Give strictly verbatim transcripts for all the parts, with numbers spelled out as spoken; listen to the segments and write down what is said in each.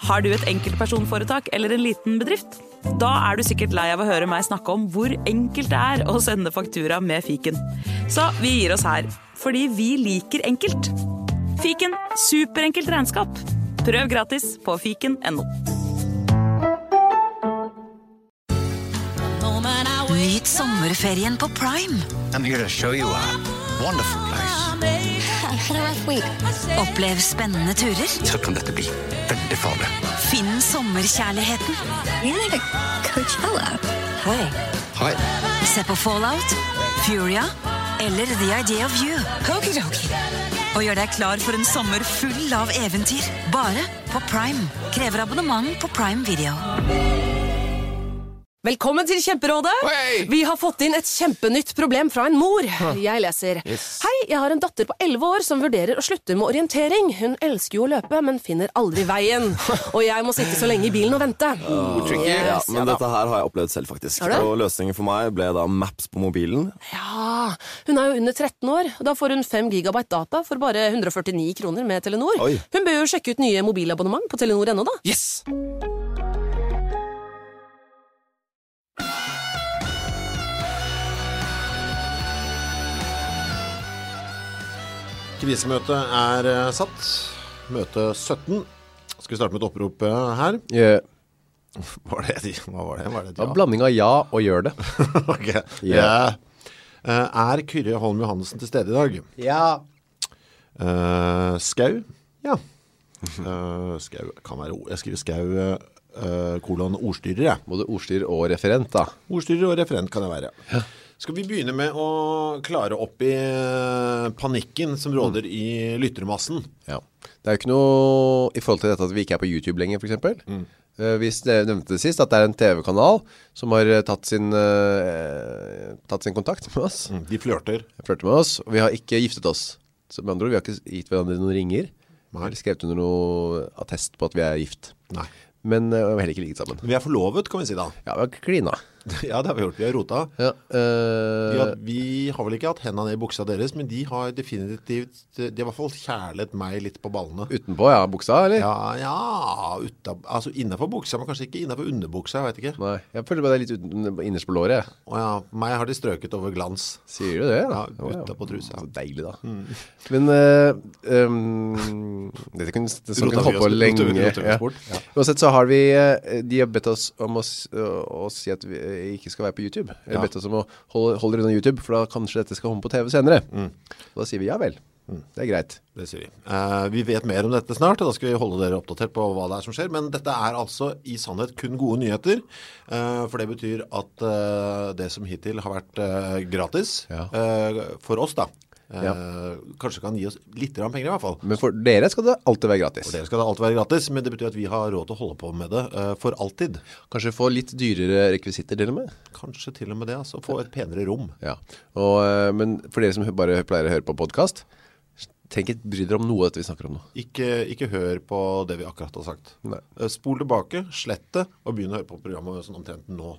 Har du et enkeltpersonforetak eller en liten bedrift? Da er du sikkert lei av å høre meg snakke om hvor enkelt det er å sende faktura med fiken. Så vi gir oss her, fordi vi liker enkelt. Fiken, superenkelt regnskap. Prøv gratis på fiken punktum no. Nyt sommerferien på Prime. I'm here to show you a wonderful place. Had a rough week. Opplev spennende turer. Så kan dette bli veldig farlig. Finn sommerkjærligheten. You're like a Coachella. Hei. Hei. Se på Fallout, Furia eller The Idea of You. Okidoki. Og gjør deg klar for en sommer full av eventyr. Bare på Prime. Krever abonnement på Prime Video. Velkommen til Kjemperådet. Hei! Vi har fått inn et kjempenytt problem fra en mor. Jeg leser. Yes. Hei, jeg har en datter på elleve år som vurderer å slutte med orientering. Hun elsker jo å løpe, men finner aldri veien. Og jeg må sitte så lenge i bilen og vente. Oh, tricky. Yes, Ja, men ja da. dette her har jeg opplevd selv faktisk. Har du? Og løsningen for meg ble da Maps på mobilen. Ja, hun er jo under tretten år. Da får hun fem gigabyte data for bare hundre og førtini kroner med Telenor. Oi. Hun bør jo sjekke ut nye mobilabonnement på Telenor ennå da. Yes! Krisemøtet er uh, satt. Møte sytten. Skal vi starte med et opprop uh, her? Yeah. Var det de? Hva var det? Var det et Ja, ja? blanding av ja og gjør det. Ok. Ja. Ja. Uh, er Kyrre Holm Johannessen til stede i dag? Ja. Uh, Skau? Ja. Uh, Skau kan være ord. Jeg skriver Skau uh, kolon ordstyrer, jeg. Både ordstyr og referent da. Ordstyrer og referent kan jeg være. Ja. Skal vi begynne med å klare opp i uh, panikken som råder i lyttermassen? Ja. Det er jo ikke noe i forhold til dette at vi ikke er på YouTube lenger, for eksempel. Mm. Uh, vi nevnte det sist at det er en T V-kanal som har uh, tatt, sin, uh, tatt sin kontakt med oss. Mm. De flørter. Flørter med oss, og vi har ikke giftet oss. Så med andre ord, vi har ikke gitt hverandre noen ringer. Nei. Eller skrevet under noe attest på at vi er gift. Nei. Men uh, vi har heller ikke ligget sammen. Vi er forlovet, kan vi si da. Ja, vi har klina. Ja, det har vi gjort. Vi har rota. Ja, uh, Vi har, vi har vel ikke hatt hendene ned i buksa deres, men de har definitivt, de har i hvert fall kjærlet meg litt på ballene. utenpå, ja, buksa, eller? Ja, ja, uta, altså innenfor buksa, men kanskje ikke innenfor underbuksa, jeg vet ikke. Nei, jeg føler bare det er litt uten, innerst på låret. Og ja, meg har de strøket over glans. Sier du det? Ja, Å, ja. utenpå trusa. Så deilig da. Mm. Men uh, um, dette kunne, det sånn Rota kan vi holde på oss- lenge. rota vi- rota vi oss bort. Ja. Uansett så har vi, uh, de har bedt oss om å, s- å si at vi ikke skal være på YouTube. De har Ja. bedt oss om å holde, holde unna YouTube, for da kanskje dette skal komme på T V senere. Mm. Og da sier vi ja vel. Mm. Det er greit. Det sier vi. Eh, vi vet mer om dette snart, og da skal vi holde dere oppdatert på hva det er som skjer. Men dette er altså i sannhet kun gode nyheter, eh, for det betyr at eh, det som hittil har vært eh, gratis Ja. eh, for oss da, eh, Ja. kanskje kan gi oss litt grann penger i hvert fall. Men for dere skal det alltid være gratis. For dere skal det alltid være gratis, men det betyr at vi har råd til å holde på med det eh, for alltid. Kanskje få litt dyrere rekvisitter til og med. Kanskje til og med det, altså. Få et penere rom. Ja. Og, uh, men for dere som bare pleier å høre på podcast, tenk ikke bry dere om noe av dette vi snakker om nå. Ikke, ikke hør på det vi akkurat har sagt. Nei. Eh, Spol tilbake, slett det, og begynn å høre på programmet sånn omtrent nå.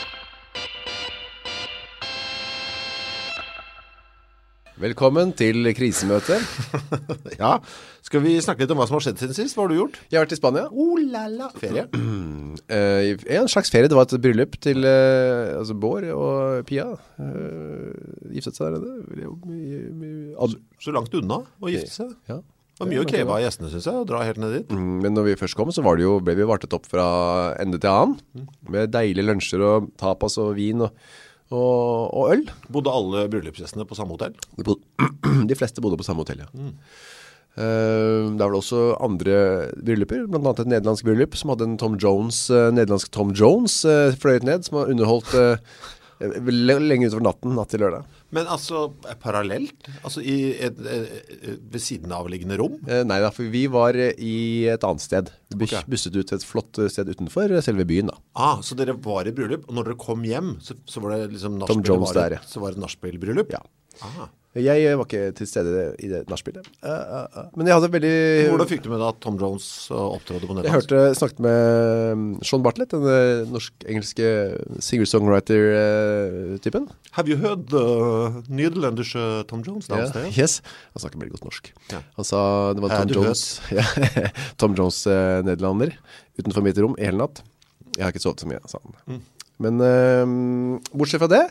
Velkommen til krisemøtet. Ja, skal vi snakke litt om hva som har skjedd siden sist? Hva har du gjort? Jeg har vært i Spania. Oh la la, ferie. Uh, en slags ferie, det var et bryllup til uh, altså Bård og Pia. Uh, giftet seg der nede. Det er jo mye- mye- Ad- Så langt unna å gifte seg. Ja. Det var mye å kreve av gjestene, synes jeg, å dra helt ned dit. Mm, Men når vi først kom, så var det jo, ble vi vartet opp fra ende til annen. Med deilige lunsjer og tapas og vin og, og, og øl. Bodde alle bryllupsgjestene på samme hotell? De, bod, de fleste bodde på samme hotell, ja. Mm. Uh, det var det også andre brylluper, blant annet et nederlandsk bryllup som hadde en Tom Jones, uh, nederlandsk Tom Jones uh, fløyet ned, som har underholdt uh, lenge utover natten, natt til lørdag. Men altså, parallelt? Altså i et, et, et ved siden avliggende rom? Uh, nei da, for vi var uh, i et annet sted. Vi Ok. busset ut et flott uh, sted utenfor uh, selve byen da. Ah, så dere var i bryllup, og når dere kom hjem, så, så var det liksom Tom Jones var, der, ja. så var det nachspiel-bryllup? Ja. Ah. Jeg var ikke til stede i det nachspielet. Uh, uh, uh. Men jeg hadde veldig... Hvordan fikk du med deg at Tom Jones opptrådte på Jeg nederlandsk? hørte, snakket med Sean Bartlett, den norsk-engelske singer-songwriter-typen. Have you heard the Nederlanders Tom Jones downstairs? Yeah, yes, han snakker veldig godt norsk. Ja. Han sa det var Ja, Tom du Jones, ja, Tom Jones eh, nederlander, utenfor mitt rom i hele natt. Jeg har ikke sovet så mye, sa han. Mm. Men eh, bortsett fra det,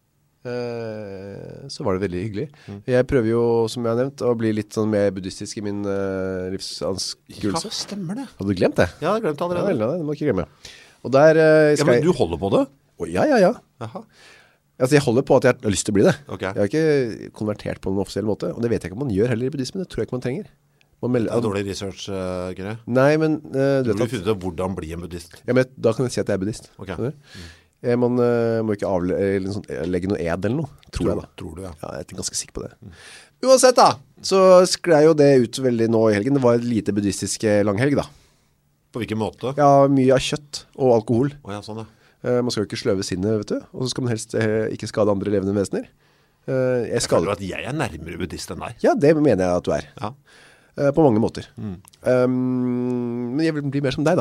eh, så var det veldig hyggelig. Mm. Jeg prøver jo, som jeg har nevnt, å bli litt sånn mer buddhistisk i min uh, livsanskuelse. Ja, stemmer det. Hadde du glemt det? Ja, jeg har glemt det Ja, allerede. vel, ja, det må jeg ikke glemme. Og der eh, Ja, skal men jeg... du holder på det? Å, ja, ja, ja. Jaha. Altså, jeg holder på at jeg har lyst til å bli det. Ok. Jeg har ikke konvertert på noen offisiell måte, og det vet jeg ikke om man gjør heller i buddhismen. Det tror jeg ikke man trenger. Man melder, Det er dårlig research, uh, Gre. Nei, men uh, Du du burde vet at, funnet ut hvordan bli en buddhist. ja, men da kan jeg si at jeg er buddhist. Ok. Skjønner du? Eh, Man uh, må ikke avle eller sånn, eh, legge noe ed eller noe, tror jeg da. Tror du, ja. Ja, jeg er ganske sikker på det. Uansett da, så sklei jo det ut veldig nå i helgen. Det var et lite buddhistisk eh, langhelg da. På hvilken måte? Ja, mye av kjøtt og alkohol. Å ja, sånn ja. Eh, man skal jo ikke sløve sinnet, vet du. Og så skal man helst eh, ikke skade andre levende vesener. Eh, jeg Jeg skader... føler at jeg er nærmere buddhist enn deg. Ja, det mener jeg at du er. Ja. Eh, på mange måter. Um, men jeg vil bli mer som deg da.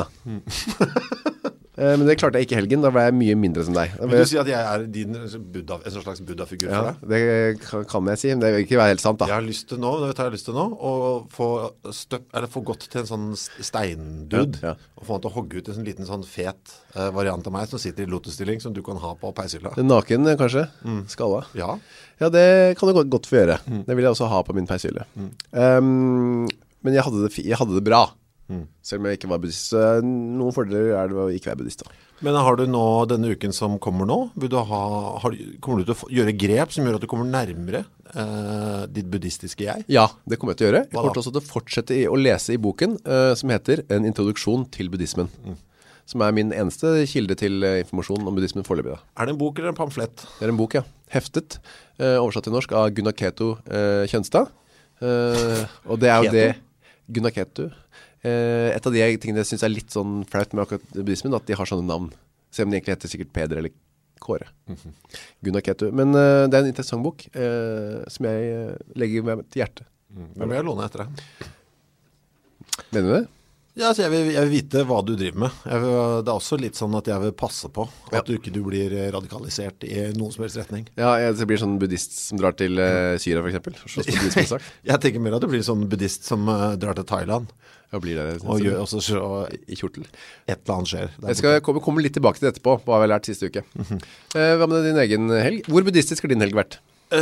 Eh, men det klarte jeg ikke i helgen. Da var jeg mye mindre som deg. Vil du si at jeg er din Buddha, en sånn slags Buddha-figur Ja, for deg? det kan, kan jeg si, men det vil ikke være helt sant da. Jeg har lyst til nå, det vet jeg jeg har lyst til nå, å få, støp, eller få gått til en sånn steindud, Ja, ja. og få han til å hogge ut en sånn liten sånn fet eh, variant av meg som sitter i lotusstilling, som du kan ha på peishylla. Naken eh, kanskje, skalla. Ja, Ja, det kan du godt, godt få gjøre. Det vil jeg også ha på min peishylle. Um, men jeg hadde det, fi- jeg hadde det bra. Selv om jeg ikke var buddhist. Så noen fordeler er det å ikke være buddhist da. men har du nå, denne uken som kommer nå, vil du ha, har, du- kommer du til å få- gjøre grep som gjør at du kommer nærmere eh, ditt buddhistiske jeg? Ja, det kommer jeg til å gjøre. Jeg Hva kommer da? til også til å fortsette i, å lese i boken eh, som heter En introduksjon til buddhismen. Som er min eneste kilde til eh, informasjon om buddhismen foreløpig da. Er det en bok eller en pamflett? Det er en bok, ja. Heftet, eh, oversatt til norsk av Gunnar Keto eh, Kjønstad. Eh, og det er jo Keto? det... Gunnar Keto. Eh, et av de tingene jeg synes er litt sånn flaut med akkurat buddhismen, at de har sånne navn. Selv om de egentlig heter sikkert Peder eller Kåre. Gunnar Keto. Men eh, det er en interessant bok eh, som jeg eh, legger meg til hjertet. Da vil jeg låne etter deg. Mener du det? Ja, altså jeg, vil, jeg vil vite hva du driver med. Jeg vil, det er også litt sånn at jeg vil passe på at du ikke du blir radikalisert i noen som helst retning. Ja, jeg blir sånn buddhist som drar til eh, Syria for eksempel. Så slåss på buddhismesak. Jeg tenker mer at du blir sånn buddhist som uh, drar til Thailand Jeg blir der. og gjør også så i kjortel. et eller annet skjer. der Jeg skal komme, komme litt tilbake til det etterpå, hva jeg har lært siste uke. eh, hva med din egen helg? Hvor buddhistisk har din helg vært?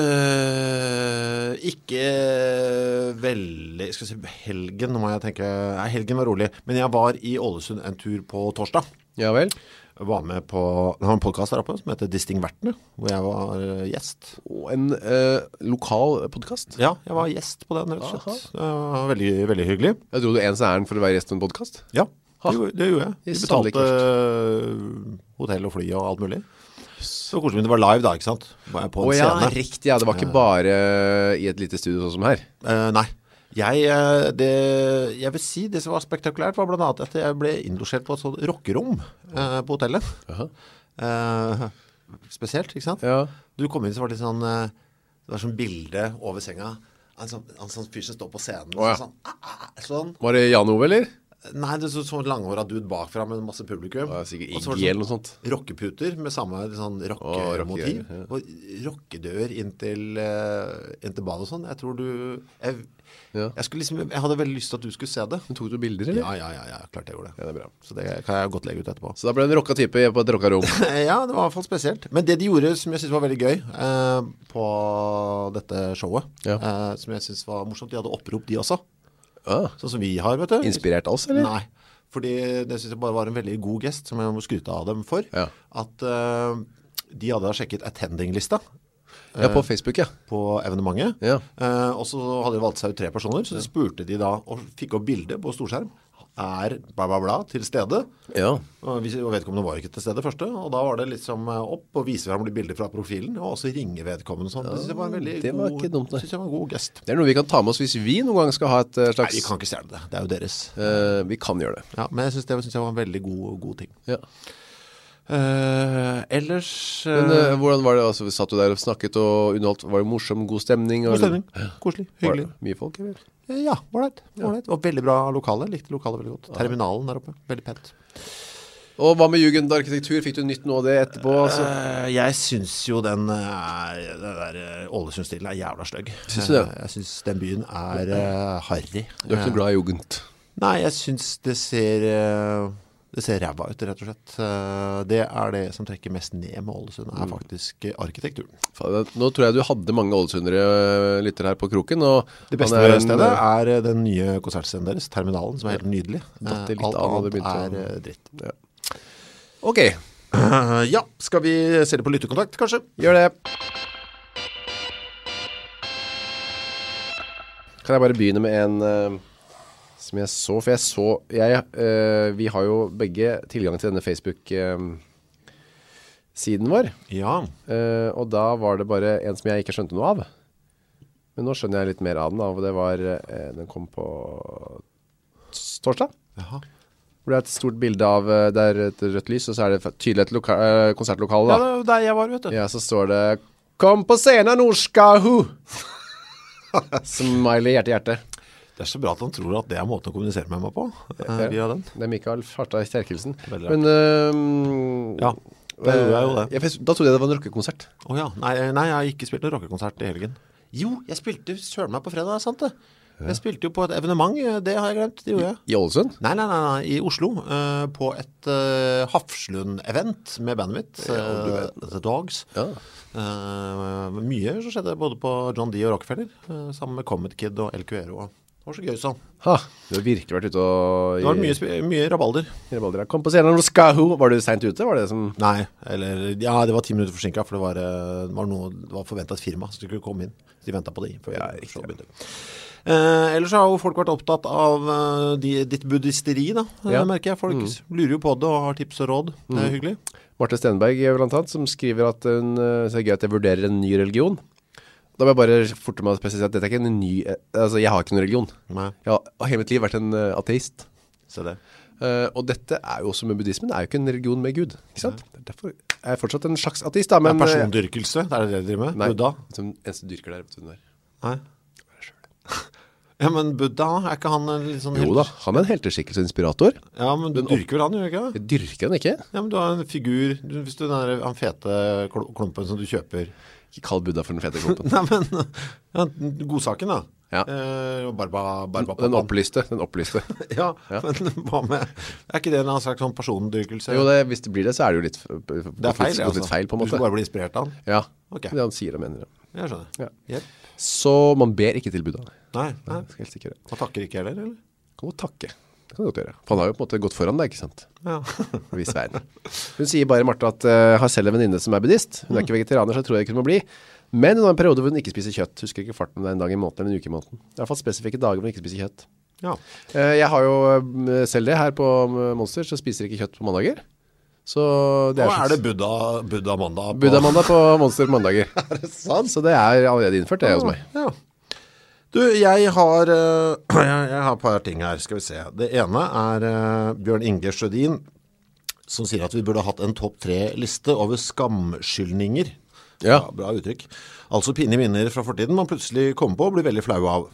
Uh, ikke veldig skal jeg si, helgen, nå må jeg tenke nei, helgen var rolig, men jeg var i Ålesund en tur på torsdag. Ja vel? Jeg var med på det var en podcast der oppe som heter Distingvertene, hvor jeg var uh, gjest. Og en eh, lokal podcast. Ja, jeg var gjest på den rett og slett. Det var veldig, veldig hyggelig. Jeg dro du ens ærend for å være gjest på en podcast? Ja, Ha. det, gjorde- det gjorde jeg. I Vi Sandvik betalte uh, hotell og fly og alt mulig. Så koselig, men det var live da, ikke sant? Var jeg på en Å ja, scene. riktig, ja. Det var ikke bare i et lite studio sånn som her. Eh, nei. Jeg, eh, det, jeg vil si, det som var spektakulært var blant annet at jeg ble innlosjert på et sånt rockerom eh, på hotellet. Jaha. Eh, spesielt, ikke sant? Ja. Du kom inn så var det litt sånn, eh, det var sånn bilde over senga. En sånn, en sånn fyr som står på scenen. Å, ja. sånn, ah, ah, sånn. Var det Jan Ove, eller? Nei, det er så, sånn langhåret dude bakfra med masse publikum. Det var sikkert Og så var Iggy det eller noe sånt. rockeputer med samme sånn rockemotiv. rocker, ja. Og rockedør inn til, uh, inn til badet og sånn. Jeg tror du... Jeg, Ja. jeg, skulle liksom, jeg hadde veldig lyst til at du skulle se det. Men tok du bilder, eller? Ja, ja, ja, ja, klart jeg gjorde det. Ja, det er bra. Så det kan jeg godt legge ut etterpå. Så da ble det en rocka type på et rocka rom. Ja, det var i hvert fall spesielt. Men det de gjorde som jeg synes var veldig gøy eh, på dette showet, Ja. eh, som jeg synes var morsomt, de hadde opprop de også. Ah, Sånn som vi har, vet du. inspirert oss, eller? Nei, fordi det synes jeg bare var en veldig god gest som jeg må skryte av dem for. Ja. At eh, de hadde sjekket attending-lista Ja, på Facebook, ja. på evenementet. Ja. Eh, og så hadde de valgt seg ut tre personer, så spurte de da, og fikk opp bilde på storskjerm, er bla bla bla til stede. Ja. Og vi- og vedkommende var ikke til stede første, og da var det liksom eh, opp og vise frem de bilder fra profilen, og også ringe vedkommende og sånn. Det synes jeg var en veldig det var god, ikke dumt, det. synes jeg var en god gest. Det er noe vi kan ta med oss hvis vi noen gang skal ha et eh, Nei, slags... vi kan ikke stjele det. Det er jo deres. Eh, vi kan gjøre det. Ja, men jeg synes det, synes jeg var en veldig god, god ting. Ja. Uh, ellers uh, Men uh, hvordan var det, altså, satt du der og snakket og underholdt, var det morsom, god stemning? God eller? stemning, koselig, hyggelig. Var det mye folk, eller? Uh, ja, var det, var det. Og veldig bra lokale, likte lokale veldig godt. Terminalen der oppe, veldig pent. Og hva med jugendarkitektur? Fikk du nytt noe av det etterpå? Altså? Uh, jeg synes jo den, uh, den der uh, Ålesund-stilen er jævla stygg. Synes du det? Uh, jeg synes den byen er uh, harry. Du er ikke noe glad i jugend? Nei, jeg synes det ser... Uh, Det ser ræva ut, rett og slett. Det er det som trekker mest ned med Ålesund, er faktisk arkitekturen. Nå tror jeg du hadde mange ålesundere lytter her på kroken. Og det beste er en, stedet er den nye konsertscenen deres, Terminalen, som er helt nydelig. Litt Alt av annet det er dritt. Ja. Ok. Uh, ja, skal vi se det på lyttekontakt, kanskje? Gjør det. Kan jeg bare begynne med en... Uh, som jeg så, for jeg så jeg, øh, vi har jo begge tilgang til denne Facebook-siden øh, vår. Ja. Uh, og da var det bare en som jeg ikke skjønte noe av. Men nå skjønner jeg litt mer av den, og det var, uh, den kom på torsdag. Jaha. Hvor det er et stort bilde av, uh, det er et rødt lys, og så er det tydelig et loka- uh, konsertlokale da. Ja, det var der jeg var, vet du. Ja, så står det, kom på scenen, Norskahu! Smiley, hjerte, hjerte. Det er så bra at han tror at det er måten å kommunisere med meg på, uh, via den. Det er Mikael Farta i Sterkelsen. Veldig rart. Men, uh, ja, det gjorde jeg jo det. Jeg, da trodde jeg det var en rockekonsert. Åja, oh, nei, nei, jeg har ikke spilt en rockekonsert i helgen. Jo, jeg spilte søren meg på fredag, sant det? Ja. Jeg spilte jo på et evenement, det har jeg glemt, det gjorde jeg. I Ålesund? Nei, nei, nei, nei i Oslo, uh, på et uh, Hafslund-event med bandet mitt, uh, The Dogs. Ja. Uh, mye så skjedde både på John D og Rockefeller, uh, sammen med Comet Kid og El Cuero. Det var så gøy sånn. Ha, du har virkelig vært ute og... Det var mye, mye rabalder. rabalder. Kom på scenen, Norskahu. Var du sent ute? Var det som... Nei, eller, ja, det var ti minutter forsinket, for det var, det var, noe, det var forventet et firma, så de skulle komme inn. Så de ventet på det før ja, jeg begynte. Eh, ellers har jo folk vært opptatt av uh, de, ditt buddhisteri, da. Ja. Det merker jeg. Folk mm. lurer jo på det og har tips og råd. Det er mm. hyggelig. Marte Stenberg, blant annet, som skriver at hun, så er det gøy at jeg vurderer en ny religion. Da må jeg bare forte meg å spesifisere at dette er ikke en ny... Altså, jeg har ikke noen religion. Nei. Jeg har hele mitt liv vært en uh, ateist. Se det. Uh, og dette er jo også med buddhismen, det er jo ikke en religion med Gud. Ikke sant? Nei. Derfor er jeg fortsatt en slags ateist, da. Men, det er persondyrkelse, det er det det driver med? Nei, Buddha? Som eneste dyrker der, vet du den der. Nei. Ja, men Buddha, er ikke han en litt sånn... Jo da, han er en helteskikkelse og inspirator. Ja, men du dyrker vel han, gjør ikke? Jeg dyrker han ikke. Ja, men du har en figur, hvis du er han fete klumpen som du kjøper... Ikke kall Buddha for den fete klumpen. Nei, men ja, godsaken da. Ja. Eh, barba, barba den opplyste, den opplyste. ja, ja, men hva med... Er ikke det en slags sånn persondyrkelse? Jo, det, hvis det blir det, så er det jo litt... Det er feil, litt, altså. Litt feil, på en måte. Du skal bare bli inspirert av han? Ja, okay. Det han sier og mener. Jeg skjønner. Ja. Yep. Så man ber ikke til Buddha. Nei, nei. Skal helst ikke gjøre. Man takker ikke heller, eller? Kan godt takke. Det kan du godt gjøre. For han har jo på en måte gått foran deg, ikke sant? Ja. Vis verden. Hun sier bare, Marte, at jeg uh, har selv en venninne som er buddhist. Hun er ikke vegetarianer, så jeg tror jeg ikke hun må bli. Men hun har en periode hvor hun ikke spiser kjøtt. Husker ikke farten, det er en dag i måneden eller en uke i måneden. I hvert fall spesifikke dager hvor hun ikke spiser kjøtt. Ja. Uh, jeg har jo uh, selv det her på Monster, så spiser jeg ikke kjøtt på mandager. Så det er, Hva er det Buddha, Buddha mandag på? Buddha mandag på Monster på mandager. Er det sant? Så det er allerede innført, det ja, hos meg. Ja. Du, jeg har, uh, jeg, jeg har et par ting her, skal vi se. Det ene er uh, Bjørn Inge Sjødin, som sier at vi burde ha hatt en topp tre liste over skamskyldninger. Ja. Ja, bra uttrykk. Altså pinlige minner fra fortiden man plutselig kommer på og blir veldig flau av.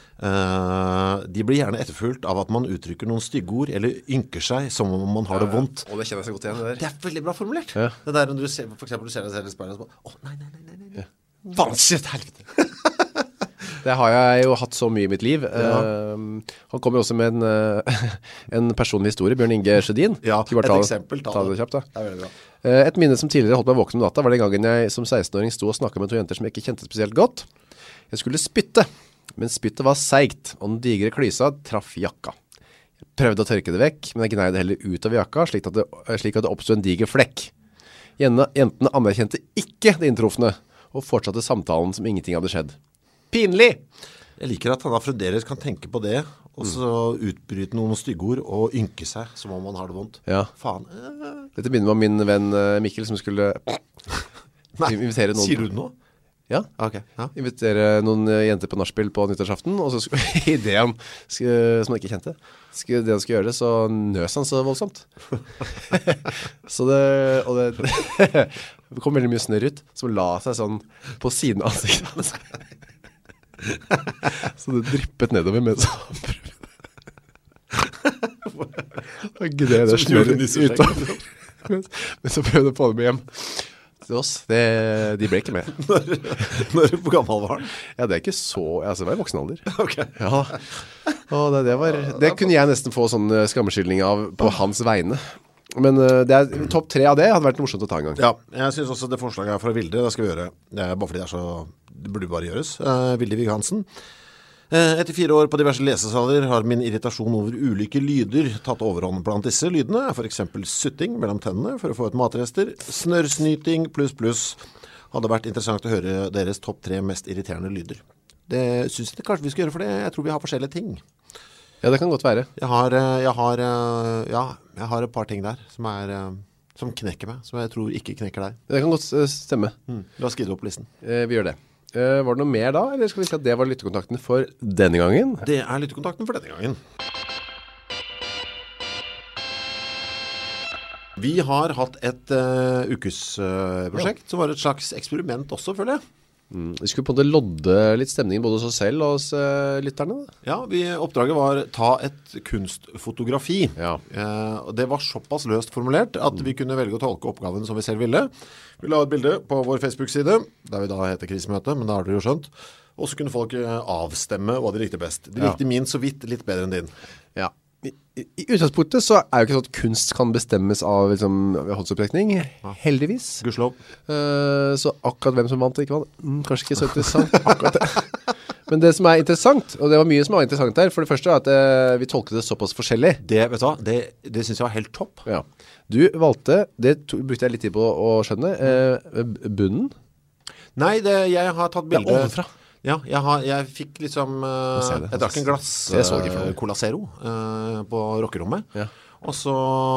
Uh, de blir gjerne etterfulgt av at man uttrykker noen styggeord eller ynker seg som om man har det vondt. Og det kjenner jeg så godt igjen, det der. Det er veldig bra formulert. Ja. Det der når du ser, for eksempel du ser deg selv i speilet og så bare, åh, nei, nei, nei, nei, nei. Ja. Vanskjøtt, helvete. Det har jeg jo hatt så mye i mitt liv. Ja. Uh, han kommer også med en, uh, en personlig historie, Bjørn Inge Sjødin. Ja, et ta, eksempel. Ta, ta det kjapt da. Det er veldig bra. Uh, et minne som tidligere holdt meg våken om natta var den gangen jeg som seksten-åring sto og snakket med to jenter som jeg ikke kjente spesielt godt. Jeg skulle spytte, men spyttet var seigt, og den digre klysa traff jakka. Jeg prøvde å tørke det vekk, men jeg gnei det heller ut av jakka, slik at det, slik at det oppstod en diger flekk. Jentene anerkjente ikke det inntrufne, og fortsatte samtalen som ingenting hadde skjedd. Pinlig! Jeg liker at han da fremdeles kan tenke på det, og så utbryte noen styggeord og ynke seg som om man har det vondt. Ja. Faen. Dette begynner med min venn Mikkel som skulle Nei, invitere noen. Sier du det nå? Ja. Okay, ja. Invitere noen jenter på nachspiel på nyttårsaften, og så i det han som han ikke kjente. skulle, det han skulle gjøre det, så nøs han så voldsomt. Så det, og det, det kom veldig mye snørr ut, som la seg sånn på siden av ansiktet hans. Så det dryppet nedover mens han prøvde. Og greier det snørret ut av. Men så prøvde jeg å få dem hjem til oss. Det, de ble ikke med. Når, når på gammel var han? Ja, det er ikke så... Altså, det var i voksen alder. Ok. Ja, og det, det var... Det kunne jeg nesten få sånn skammeskyldning av på hans vegne. Men uh, det er, topp tre av det hadde vært morsomt å ta en gang. Ja, jeg synes også det forslaget er fra Vilde. Det skal vi gjøre. Det er bare fordi det er så... Det burde bare gjøres. Uh, Vilde Vigg Hansen. Etter fire år på diverse lesesaler har min irritasjon over ulike lyder tatt overhånd. Blant disse lydene er for eksempel sutting mellom tennene for å få ut matrester, snørrsnyting pluss pluss. Hadde vært interessant å høre deres topp tre mest irriterende lyder. Det synes jeg kanskje vi skal gjøre for det. Jeg tror vi har forskjellige ting. Ja, det kan godt være. Jeg har, jeg har, ja, jeg har et par ting der som, er, som knekker meg, som jeg tror ikke knekker deg. Det kan godt stemme. Mm. La oss skrive opp listen. Eh, vi gjør det. Uh, var det noe mer da, eller skal vi si at det var lyttekontakten for denne gangen? Det er lyttekontakten for denne gangen. Vi har hatt et uh, ukesprosjekt uh, som var et slags eksperiment også, føler jeg. Mm. Vi skulle på en måte lodde litt stemningen både hos oss selv og hos uh, lytterne. Ja, vi, oppdraget var ta et kunstfotografi. Ja. Uh, og det var såpass løst formulert at mm. vi kunne velge å tolke oppgaven som vi selv ville. Vi la et bilde på vår Facebook-side, der vi da heter Krisemøte, men da har dere jo skjønt. Og så kunne folk avstemme hva de likte best. De likte ja. min så vidt litt bedre enn din. Ja. I, i, i utgangspunktet så er jo ikke sånn at kunst kan bestemmes av liksom, håndsopprekning, ja. heldigvis. Gudskjelov. Uh, så akkurat hvem som vant og ikke vant, mm, kanskje ikke så interessant akkurat det. Men det som er interessant, og det var mye som var interessant der, for det første er at uh, vi tolket det såpass forskjellig. Det, vet du hva, det, det synes jeg var helt topp. Ja. Du valgte, det to, brukte jeg litt tid på å skjønne, uh, bunnen. Nei, det, jeg har tatt bilde... Det er ovenfra. Ja, jeg, har, jeg fikk liksom uh, jeg, jeg drakk en glass uh, Cola Zero uh, på rockerommet. Ja. Og så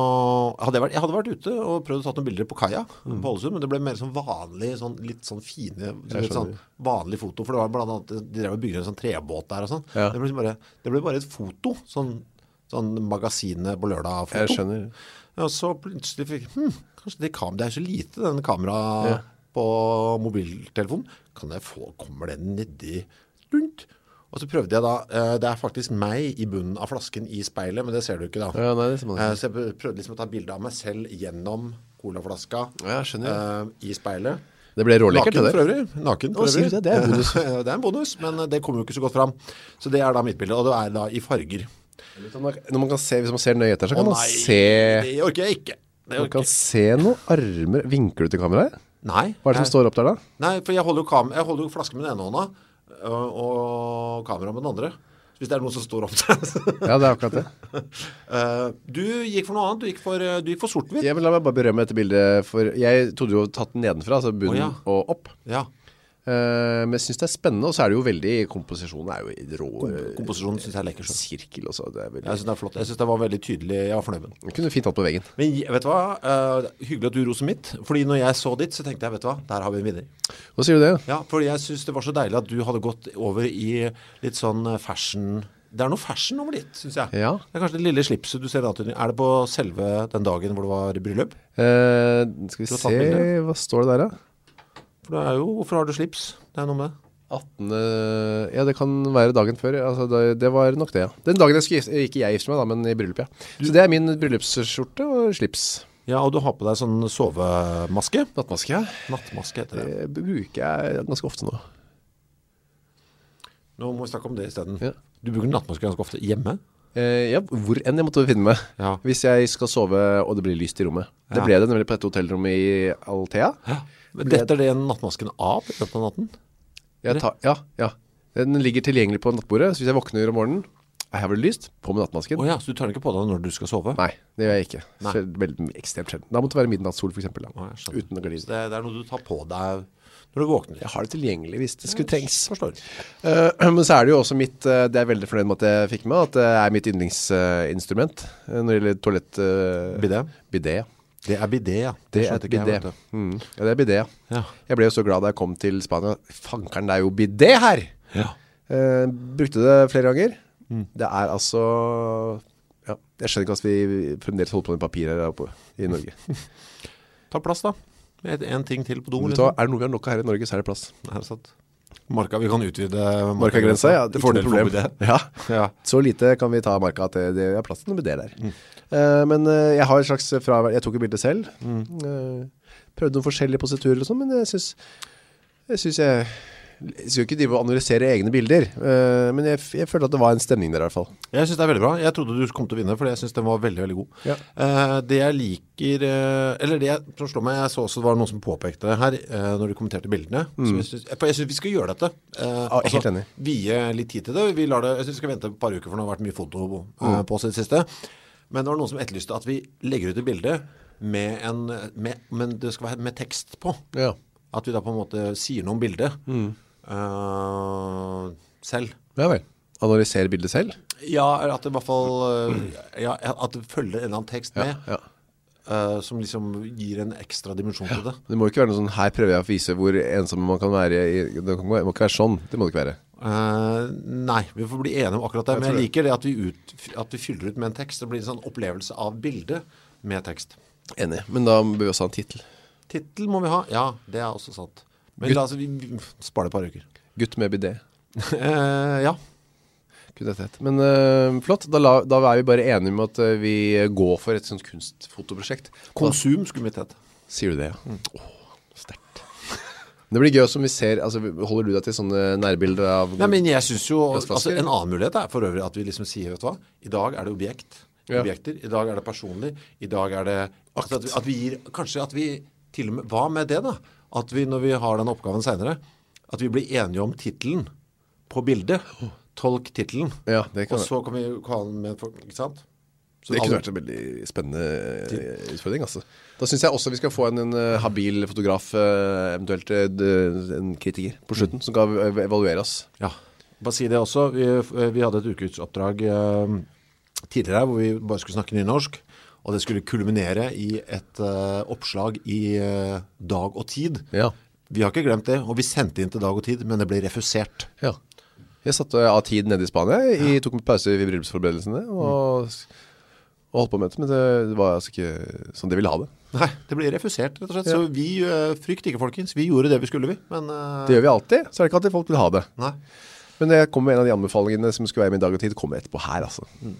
hadde jeg, vært, jeg hadde vært ute og prøvd å ta noen bilder på kaja mm. på Ålesund, men det ble mer sånn vanlig, sånn, litt sånn fine, litt sånn vanlig foto, for det var blant annet, de drev og bygde en sånn trebåt der og sånn. Ja. Det, ble bare, det ble bare et foto, sånn, sånn magasinet på lørdag-foto. Jeg skjønner. Og så plutselig fikk hm, kanskje det, kam, det er så lite, den kamera ja. på mobiltelefonen. Kan jeg få, kommer den nedi rundt? Og så prøvde jeg da, uh, det er faktisk meg i bunnen av flasken i speilet, men det ser du ikke da. Ja, nei, det ser man ikke. Uh, så jeg prøvde liksom å ta bilde av meg selv gjennom colaflaska ja, uh, i speilet. Det ble rålekkert det der. Naken for øvrig. Naken for øvrig. Det, det er en bonus. det er en bonus, men det kommer jo ikke så godt fram. Så det er da mitt bilde, og det er da i farger. Når man kan se, hvis man ser nøye etter, så kan Å, man nei, se... det orker jeg ikke. Det man kan se noen armer. Vinker du til kameraet? Nei. Hva er det som står opp der da? Nei, for jeg holder jo, kam jeg holder jo flasken med den ene hånda, og, og kamera med den andre. Hvis det er noen som står opp der. Ja, det er akkurat det. uh, du gikk for noe annet. Du gikk for, du gikk for sort-hvitt. Ja, men la meg bare berømme dette bildet, for jeg trodde jo tatt den nedenfra, altså bunnen oh, ja. og opp. Ja. Uh, men jeg synes det er spennende, og så er det jo veldig, komposisjonen er jo rå. Kom komposisjonen synes jeg er lekker så. Sirkel også, det er veldig... Jeg synes det er flott. Jeg synes det var veldig tydelig, jeg var fornøyd med den. Jeg kunne fint tatt på veggen. Men vet du hva, uh, hyggelig at du roser mitt, fordi når jeg så ditt, så tenkte jeg, vet du hva, der har vi en vinner. Hva sier du det? Ja, fordi jeg synes det var så deilig at du hadde gått over i litt sånn fashion... Det er noe fashion over ditt, synes jeg. Ja. Det er kanskje det lille slipset du ser antydning. Er det på selve den dagen hvor det var bryllup? Uh, skal vi se, hva står det der da? For det er jo, hvorfor har du slips? Det er noe med attende Ja, det kan være dagen før. Altså, det, det var nok det, ja. Den dagen jeg skulle, ikke jeg gifte meg da, men i bryllup, ja. Så det er min bryllupsskjorte og slips. Ja, og du har på deg sånn sovemaske? Nattmaske, ja. Nattmaske heter det. Det bruker jeg ganske ofte nå. Nå må vi snakke om det i stedet. Ja. Du bruker nattmaske ganske ofte hjemme? Eh, ja, hvor enn jeg måtte finne meg. Ja. Hvis jeg skal sove og det blir lyst i rommet. Det ja. ble det nemlig på et hotellrom i Altea. Ja. Men dette er det nattmasken av i løpet av natten? Jeg tar, ja, ja. Den ligger tilgjengelig på nattbordet, så hvis jeg våkner om morgenen, jeg har vel lyst på med nattmasken. Åja, så du tar den ikke på deg når du skal sove? Nei, det gjør jeg ikke. Så veldig ekstremt sjelden. Da måtte det være midnattssol for eksempel. Da. Å, uten å gardine. Det, det er noe du tar på deg når du våkner? Jeg har det tilgjengelig hvis det skulle trengs. Forstår. Uh, men så er det jo også mitt, uh, det er veldig fornøyd med at jeg fikk med, at det er mitt yndlingsinstrument uh, når det gjelder toalett... Uh, bidé? Bidé, ja. Det er bidé, ja. Det, det er bidé. Jeg, mm. Ja, det er bidé, ja. ja. Jeg ble jo så glad da jeg kom til Spania. Fankeren, det er jo bidé her! Ja. Uh, brukte det flere ganger. Mm. Det er altså Ja, jeg skjønner ikke at vi fremdeles holder på med papir her oppe i Norge. Ta plass da. Med en ting til på do. Vet du hva, er det noe vi har nok av her i Norge, så er det plass. Er det sant? Marka, vi kan utvide Marka-grensa, ja, det ikke får noe problem. det. Ja. Ja. Så lite kan vi ta Marka at det, det er plass til noe bedre der. Mm. Uh, men uh, jeg har et slags fravær, jeg tok et bilde selv. Mm. Uh, prøvde noen forskjellige positurer og sånn, men jeg synes, jeg synes jeg... Jeg skal ikke drive og analysere egne bilder, uh, men jeg, jeg følte at det var en stemning der i hvert fall. Jeg synes det er veldig bra. Jeg trodde du kom til å vinne, for jeg synes den var veldig, veldig god. Ja. Uh, det jeg liker, uh, eller det jeg, som slår meg, jeg så også det var noen som påpekte det her, uh, når de kommenterte bildene. Mm. Så jeg synes, jeg, jeg synes vi skal gjøre dette. Uh, ah, altså, helt enig. Vie litt tid til det. Vi lar det, jeg synes vi skal vente et par uker, for det har vært mye foto uh, mm. på oss i det siste. Men det var noen som etterlyste at vi legger ut et bilde med en, med, men det skal være med tekst på. Ja. At vi da på en måte sier noe om bildet. Mm. Uh, selv. Ja vel. Analysere bildet selv? Ja, at det i hvert fall uh, ja, at det følger en eller annen tekst med ja, ja. Uh, som liksom gir en ekstra dimensjon ja. til det. Det må ikke være noe sånn, her prøver jeg å vise hvor ensom man kan være i, det må ikke være sånn, det må det ikke være. Uh, nei, vi får bli enige om akkurat det, jeg men jeg liker det at vi, ut, at vi fyller ut med en tekst. Det blir en sånn opplevelse av bildet med tekst. Enig, men da bør vi også ha en titel. Titel må vi ha, ja, det er også sant. Men da, altså, vi, vi sparer det et par uker. Gutt med bidé. uh, ja. Men uh, flott, da, la, da er vi bare enige med at uh, vi går for et sånt kunstfotoprosjekt. Konsum skulle vi tett. Sier du det, ja? Mm. Åh, sterkt. Det blir gøy som vi ser, altså holder du deg til sånne nærbilder av... Nei, men jeg synes jo, altså, en annen mulighet er for øvrig at vi liksom sier, vet du hva? I dag er det objekt, ja. objekter, i dag er det personlig, i dag er det... Altså, at, vi, at vi gir, kanskje at vi til og med, hva med det da? At vi, når vi har den oppgaven senere, at vi blir enige om titelen på bildet. Tolk titelen. Ja, det kan og så kan vi kalle den med, ikke sant? Så det kunne vært en veldig spennende utfordring, altså. Da synes jeg også vi skal få en, en habil fotograf, eventuelt en kritiker på slutten, som kan evaluere oss. Ja, bare si det også. Vi, vi hadde et ukesoppdrag uh, tidligere hvor vi bare skulle snakke nynorsk. Og det skulle kulminere i et uh, oppslag i uh, Dag og Tid. Ja. Vi har ikke glemt det, og vi sendte inn til Dag og Tid, men det ble refusert. Ja. Jeg satt av Tid nede i Spania, jeg tok med pause i bryllupsforberedelsene, og, mm. og holdt på med det, men det, det var altså ikke sånn det ville ha det. Nei, det ble refusert, rett og slett. Ja. Så vi uh, frykt ikke, folkens. Vi gjorde det vi skulle, vi. Men, uh... det gjør vi alltid, så er det ikke alltid folk vil ha det. Nei. Men det kommer en av de anbefalingene som skulle være med i Dag og Tid, kommer etterpå her, altså. Mm.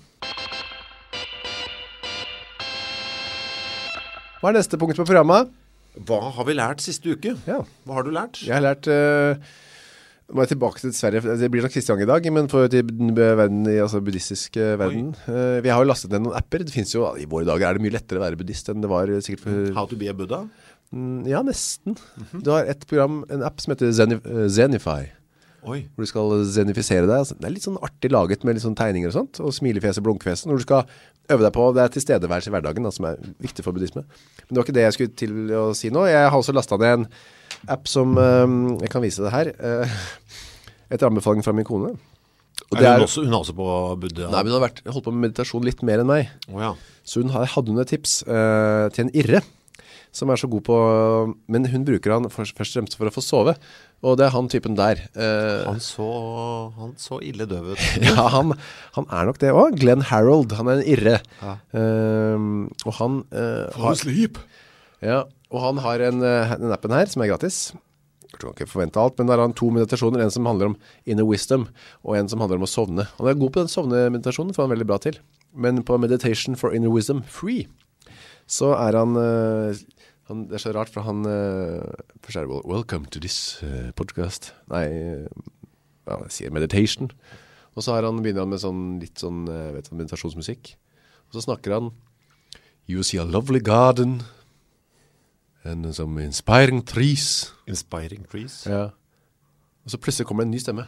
Hva er neste punkt på programmet? Hva har vi lært siste uke? Ja. Hva har du lært? Jeg har lært, uh, må jeg tilbake til Sverige, det blir nok Kristian i dag, men for til verden, altså buddhistisk uh, verden. Uh, vi har jo lastet ned noen apper, det finnes jo, i våre dager er det mye lettere å være buddhist enn det var sikkert for... How to be a Buddha? Mm, ja, nesten. Mm-hmm. Du har et program, en app som heter Zenif uh, Zenify. Oi. Hvor du skal zenifisere deg. Det er litt sånn artig laget med litt sånn tegninger og sånt, og smilefjes og blunkfjes. Når du skal øve deg på, det er tilstedeværelse i hverdagen da, som er viktig for buddhisme. Men det var ikke det jeg skulle til å si nå. Jeg har også lastet ned en app som, um, jeg kan vise det her, uh, etter anbefaling fra min kone. Og det er, hun, også, hun er også på Buddha? Nei, men hun har vært, holdt på med meditasjon litt mer enn meg. Oh, ja. Så hun hadde hun et tips uh, til en irre, som er så god på, men hun bruker han først og fremst for å få sove, og det er han typen der. Uh, han, så, han så ille døv ut. Ja, han, han er nok det også. Glenn Harold, han er en irre. Ja. Uh, og han... Uh, har, sleep! Ja, og han har en, en appen her som er gratis. Jeg tror ikke forvente alt, men der har han to meditasjoner, en som handler om inner wisdom, og en som handler om å sovne. Han er god på den sovnemeditasjonen, for han er veldig bra til. Men på Meditation for Inner Wisdom Free, så er han... Uh, Han, det er så rart, for han uh, først er det welcome to this uh, podcast. Nei, uh, ja, jeg sier meditation. Og så har han begynner han med sånn, litt sånn, uh, vet du, meditasjonsmusikk. Og så snakker han You see a lovely garden and some inspiring trees. Inspiring trees? Ja. Og så plutselig kommer en ny stemme.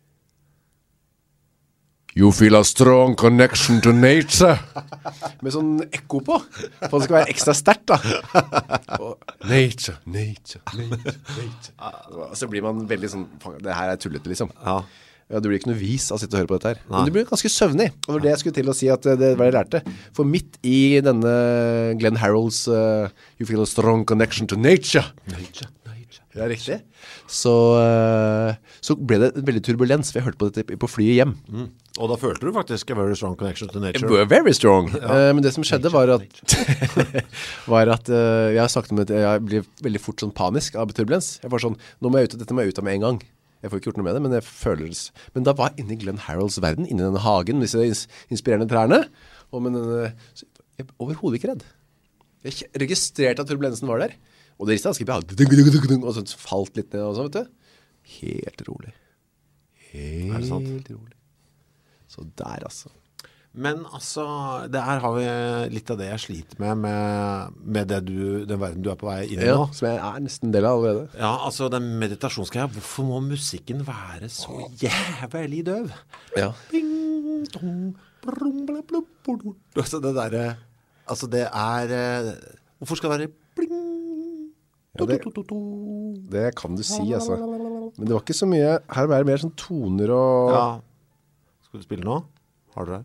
You feel a strong connection to nature. Med sånn ekko på. For det skal være ekstra sterkt da. Og, nature, nature, nature, nature. Og så blir man veldig sånn, det her er tullete liksom. Ja. Ja, det blir ikke noe vis å sitte og høre på dette her. Nei. Men det blir ganske søvnig. Og det var det jeg skulle til å si at det var jeg lærte. For midt i denne Glenn Harolds uh, You feel a strong connection to nature. Nature, nature. Det er riktig. Så, uh, så ble det veldig turbulens, for jeg hørte på dette på flyet hjem. Mm. Og da følte du faktisk a very strong connection to nature. Very strong. Ja. Uh, men det som skjedde var at, var at uh, jeg snakket om at jeg ble veldig fort sånn panisk av turbulens. Jeg var sånn, nå må jeg ut, dette må jeg ut av med en gang. Jeg får ikke gjort noe med det, men jeg føler det. Men da var jeg inne i Glenn Harolds verden, inne i denne hagen, disse ins inspirerende trærne. Og men denne, jeg er overhodet ikke redd. Jeg registrerte at turbulensen var der. Og det ristet ganske behagelig. Og så falt litt ned og sånn, vet du. Helt rolig. Helt rolig. Så der, altså. Men altså, det her har vi litt av det jeg sliter med, med, med det du, den verden du er på vei inn i ja, nå. Som jeg er nesten del av allerede. Ja, altså den meditasjonsgreia, hvorfor må musikken være så jævlig døv? Ja. Bing, dong, brum, bla, bla, bla, bla. Altså det der, altså det er, hvorfor skal det være bling? Ja, det, det kan du si, altså. Men det var ikke så mye, her var det mer sånn toner og... Ja. Skal du spille nå? Har du det?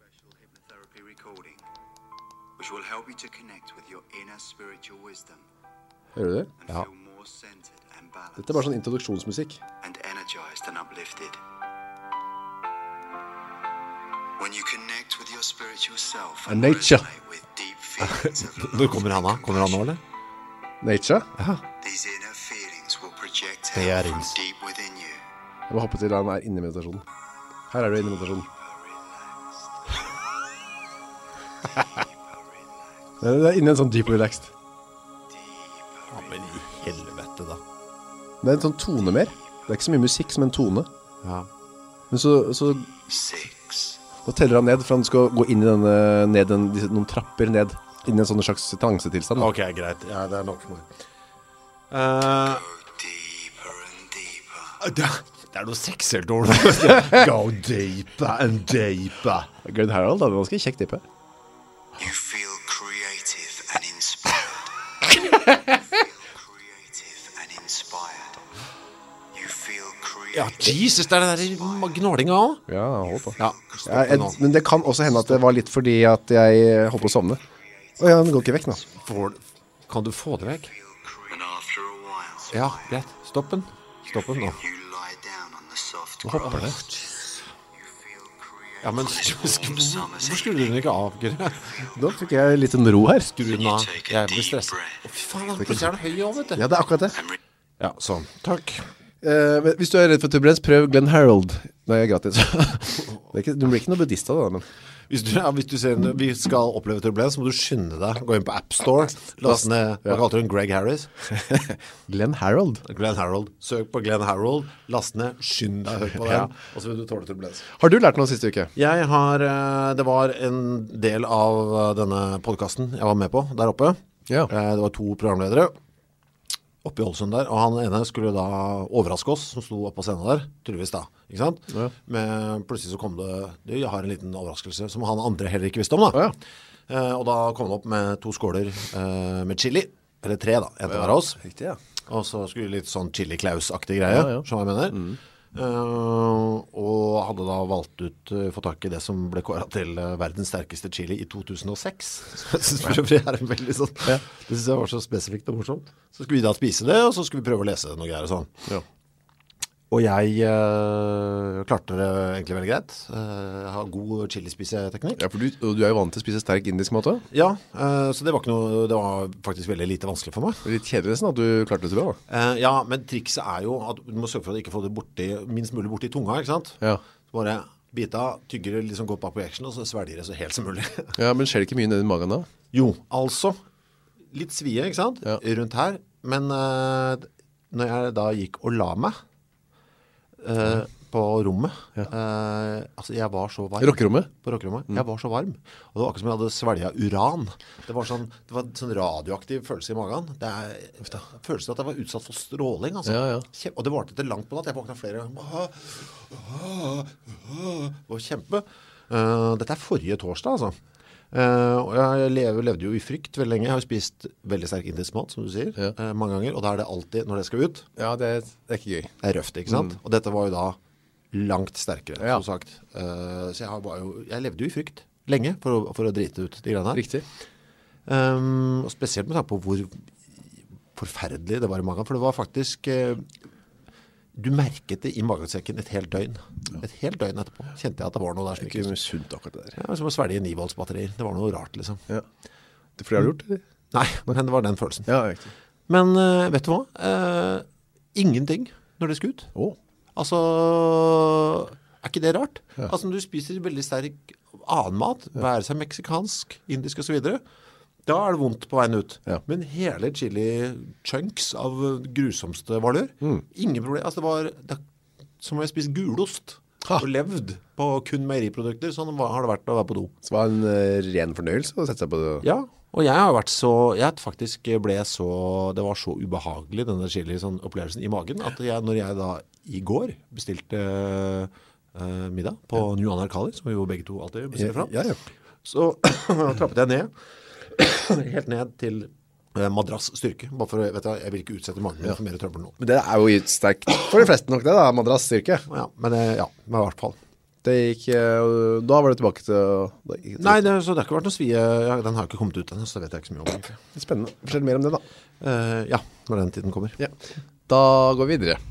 Hører du det? Ja. Dette er bare sånn introduksjonsmusikk. And nature. Hvor kommer han da? Kommer han nå, eller? Nature? Ja. Det er ins. Jeg må hoppe til han er inne i meditasjonen. Her er du inne i meditasjonen. Det er inne i en sånn deep relaxed. Ja, men i helvete da. Det er en sånn tone mer. Det er ikke så mye musikk som en tone. Ja. Men så, så nå teller han ned, for han skal gå inn i denne, ned en, noen trapper ned, inn i en sånn slags transetilstand. Ok, greit. Ja, det er nok for meg. Uh, det, det er noe seksuelt over det. Go deeper and deeper. Glenn Harold hadde en ganske kjekk tippe. You feel creative and inspired. You feel creative and inspired. You feel creative. Ja, Jesus, det er det der gnålinga også. Ja, hold på. Ja, Ja, jeg, men det kan også hende at det var litt fordi at jeg holdt på å sovne. Åja, den går ikke vekk nå. Får, kan du få det vekk? Ja, greit. Stopp den. Stopp den nå. Nå hopper det. Ja, men hvorfor skrur du den ikke av, Gure? Da fikk jeg litt en ro her. Skrur den av. Jeg blir stresset. Å, fy faen, da plutselig er det høy også, vet du. Ja, det er akkurat det. Ja, sånn. Takk. Eh, men hvis du er redd for turbulens, prøv Glenn Harold. Nei, gratis. Det er ikke, du blir ikke noe buddhist av det, men... Hvis du, ja, hvis du ser vi skal oppleve turbulens, så må du skynde deg. Gå inn på App Store. Last ned, hva kalte du den? Greg Harris? Glenn Harold. Glenn Harold. Søk på Glenn Harold. Last ned, skynd deg, hør på den. Ja. Og så vil du tåle turbulens. Har du lært noe siste uke? Jeg har, det var en del av denne podcasten jeg var med på der oppe. Ja. Det var to programledere oppe i Ålesund der, og han ene skulle da overraske oss, som sto oppe på scenen der, tydeligvis da, ikke sant? Ja. Men plutselig så kom det, det, jeg har en liten overraskelse, som han andre heller ikke visste om da. Ja. Eh, og da kom det opp med to skåler eh, med chili, eller tre da, en til hver av oss. Riktig, ja. Og så skulle litt sånn Chili Klaus-aktig greie, ja, ja. Som jeg mener. Mm. Uh, og hadde da valgt ut uh, få tak i det som ble kåret til uh, verdens sterkeste chili i to tusen og seks. Så jeg synes det er en veldig sånn, ja. Det synes jeg var så spesifikt og morsomt. Så skulle vi da spise det, og så skulle vi prøve å lese noe greier og sånn. Ja. Og jeg uh, klarte det egentlig veldig greit. Uh, jeg har god chilispiseteknikk. Ja, for du, du er jo vant til å spise sterk indisk mat også? Ja, uh, så det var ikke noe, det var faktisk veldig lite vanskelig for meg. Det er litt kjedelig sånn at du klarte det så bra da. Uh, ja, men trikset er jo at du må sørge for å ikke få det borti, minst mulig borti tunga, ikke sant? Ja. Så bare bita, tygger det liksom godt bak på action, og så svelger det så helt som mulig. Ja, men skjer det ikke mye nede i magen da? Jo, altså, litt svie, ikke sant? Ja. Rundt her, men uh, når jeg da gikk og la meg, Uh, på rommet ja. uh, altså jeg var så varm Rockerommet? På rockerommet, mm. Jeg var så varm Og det var akkurat som jeg hadde svelget uran Det var sånn, det var sånn radioaktiv følelse i magen Det er følelsen at jeg var utsatt for stråling altså. Ja, ja. Og det var til langt på natt Jeg våknet flere Det var kjempe uh, Dette er forrige torsdag altså Uh, og jeg lever, levde jo i frykt veldig lenge. Jeg har jo spist veldig sterk indisk mat, som du sier, ja. uh, mange ganger. Og da er det alltid, når det skal ut Ja, det er, det er ikke gøy. Det er røft, ikke sant? Mm. Og dette var jo da langt sterkere, ja. Som sagt. Uh, så jeg, har bare jo, jeg levde jo i frykt lenge for å, for å drite ut de greiene her. Riktig. Um, og spesielt med tanke på hvor forferdelig det var i magen, for det var faktisk eh, du merket det i magesekken et helt døgn. Et helt døgn etterpå kjente jeg at det var noe der som Ikke med sunt akkurat det der. Ja, som å svelge ni volts batterier. Det var noe rart, liksom. Ja. Det er fordi jeg har gjort det? Nei, men det var den følelsen. Ja, riktig. Men uh, vet du hva? Uh, ingenting når det skal ut. Åh. Altså, er ikke det rart? Ja. Altså, når du spiser veldig sterk annen mat, ja. Være seg meksikansk, indisk og så videre, da er det vondt på veien ut. Ja. Men hele chili chunks av grusomste valer, mm. ingen problem. Altså, det var det, som å spise gulost ha. Og levd på kun meieriprodukter. Sånn har det vært å være på do. Så det var en uh, ren fornøyelse å sette seg på det? Ja, og jeg har vært så, jeg faktisk ble så, det var så ubehagelig denne chili sånn, opplevelsen i magen, at jeg, når jeg da i går bestilte uh, middag på ja. New Anarkali, som vi jo begge to alltid bestiller fra, ja, ja. Så trappet jeg ned, helt ned til uh, madrassstyrke, bare for, vet du, jeg vil ikke utsette magen ja. For mer trøbbel nå. Men det er jo sterkt for de fleste nok det da, madrassstyrke. Ja, men uh, ja, men i hvert fall. Det gikk, da var det tilbake til... Da til Nei, det, så det har ikke vært noe svie. Ja, den har ikke kommet ut ennå, så det vet jeg ikke så mye om. Egentlig. Det er spennende. Fortell mer om det da. Uh, ja, når den tiden kommer. Ja. Da går vi videre.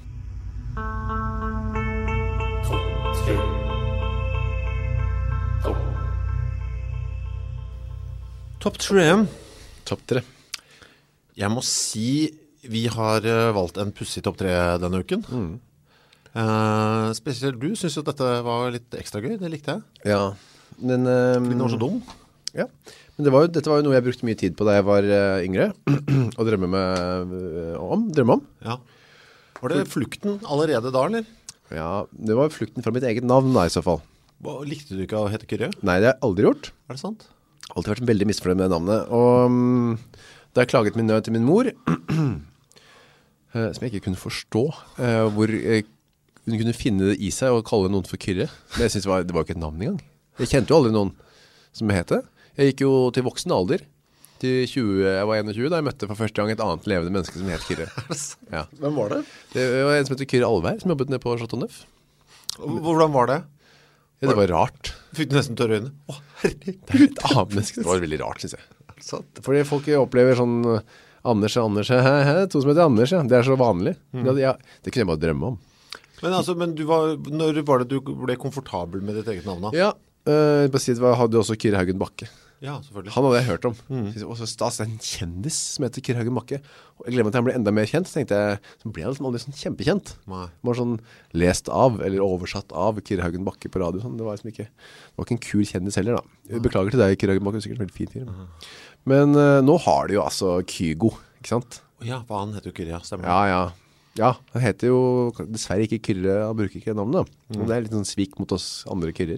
Topp tre. Topp tre. Jeg må si vi har valgt en pussig topp tre denne uken. Mm. Uh, spesielt du synes jo at dette var litt ekstra gøy. Det likte jeg. Ja. Men, uh, Fordi den var så dum. Ja. Men det var jo, dette var jo noe jeg brukte mye tid på da jeg var uh, yngre. Og drømme med, uh, om. Drømme om. Ja. Var det flukten allerede da, eller? Ja, det var flukten fra mitt eget navn da, i så fall. Hva, likte du ikke å hete Kyrre? Nei, det har jeg aldri gjort. Er det sant? Alltid vært veldig misfornøyd med det navnet. Og um, da jeg klaget min nød til min mor, uh, som jeg ikke kunne forstå, uh, hvor... Uh, hun kunne finne det i seg og kalle noen for Kyrre. Men jeg synes det var, det var jo ikke et navn engang. Jeg kjente jo aldri noen som het det. Jeg gikk jo til voksen alder. Til tjue, jeg var enogtjue da jeg møtte for første gang et annet levende menneske som het Kyrre. Ja. Hvem var det? Det var en som heter Kyrre Alvær, som jobbet nede på Chateau Neuf. Hvordan var det? Ja, det var rart. Fikk du nesten tørre øyne? Åh, herregud. Det er et annet menneske. Det var veldig rart, synes jeg. Fordi folk opplever sånn Anders og Anders, he, he, to som heter Anders, ja. Det er så vanlig. Mm. Det, ja, det kunne jeg bare drømme om. Men altså, men du var, når var det du ble komfortabel med ditt eget navn da? Ja, uh, på siden hadde du også Kyrre Haugen Bakke. Ja, selvfølgelig. Han hadde jeg hørt om. Mm. Og så stas, det er en kjendis som heter Kyrre Haugen Bakke. Og jeg glemmer at han ble enda mer kjent, så tenkte jeg, så ble han liksom aldri sånn kjempekjent. Nei. Han var sånn lest av, eller oversatt av Kyrre Haugen Bakke på radio. Sånn. Det var liksom ikke, det var ikke en kul kjendis heller da. Jeg beklager til deg, Kyrre Haugen Bakke, det er sikkert en veldig fin fyr. Mm. Men uh, nå har de jo altså Kygo, ikke sant? Ja, for han heter jo Kyrre, ja, stemmer. Ja, ja. Ja, han heter jo dessverre ikke Kyrre, han bruker ikke navnet. Mm. Og det er litt sånn svik mot oss andre Kyrrer.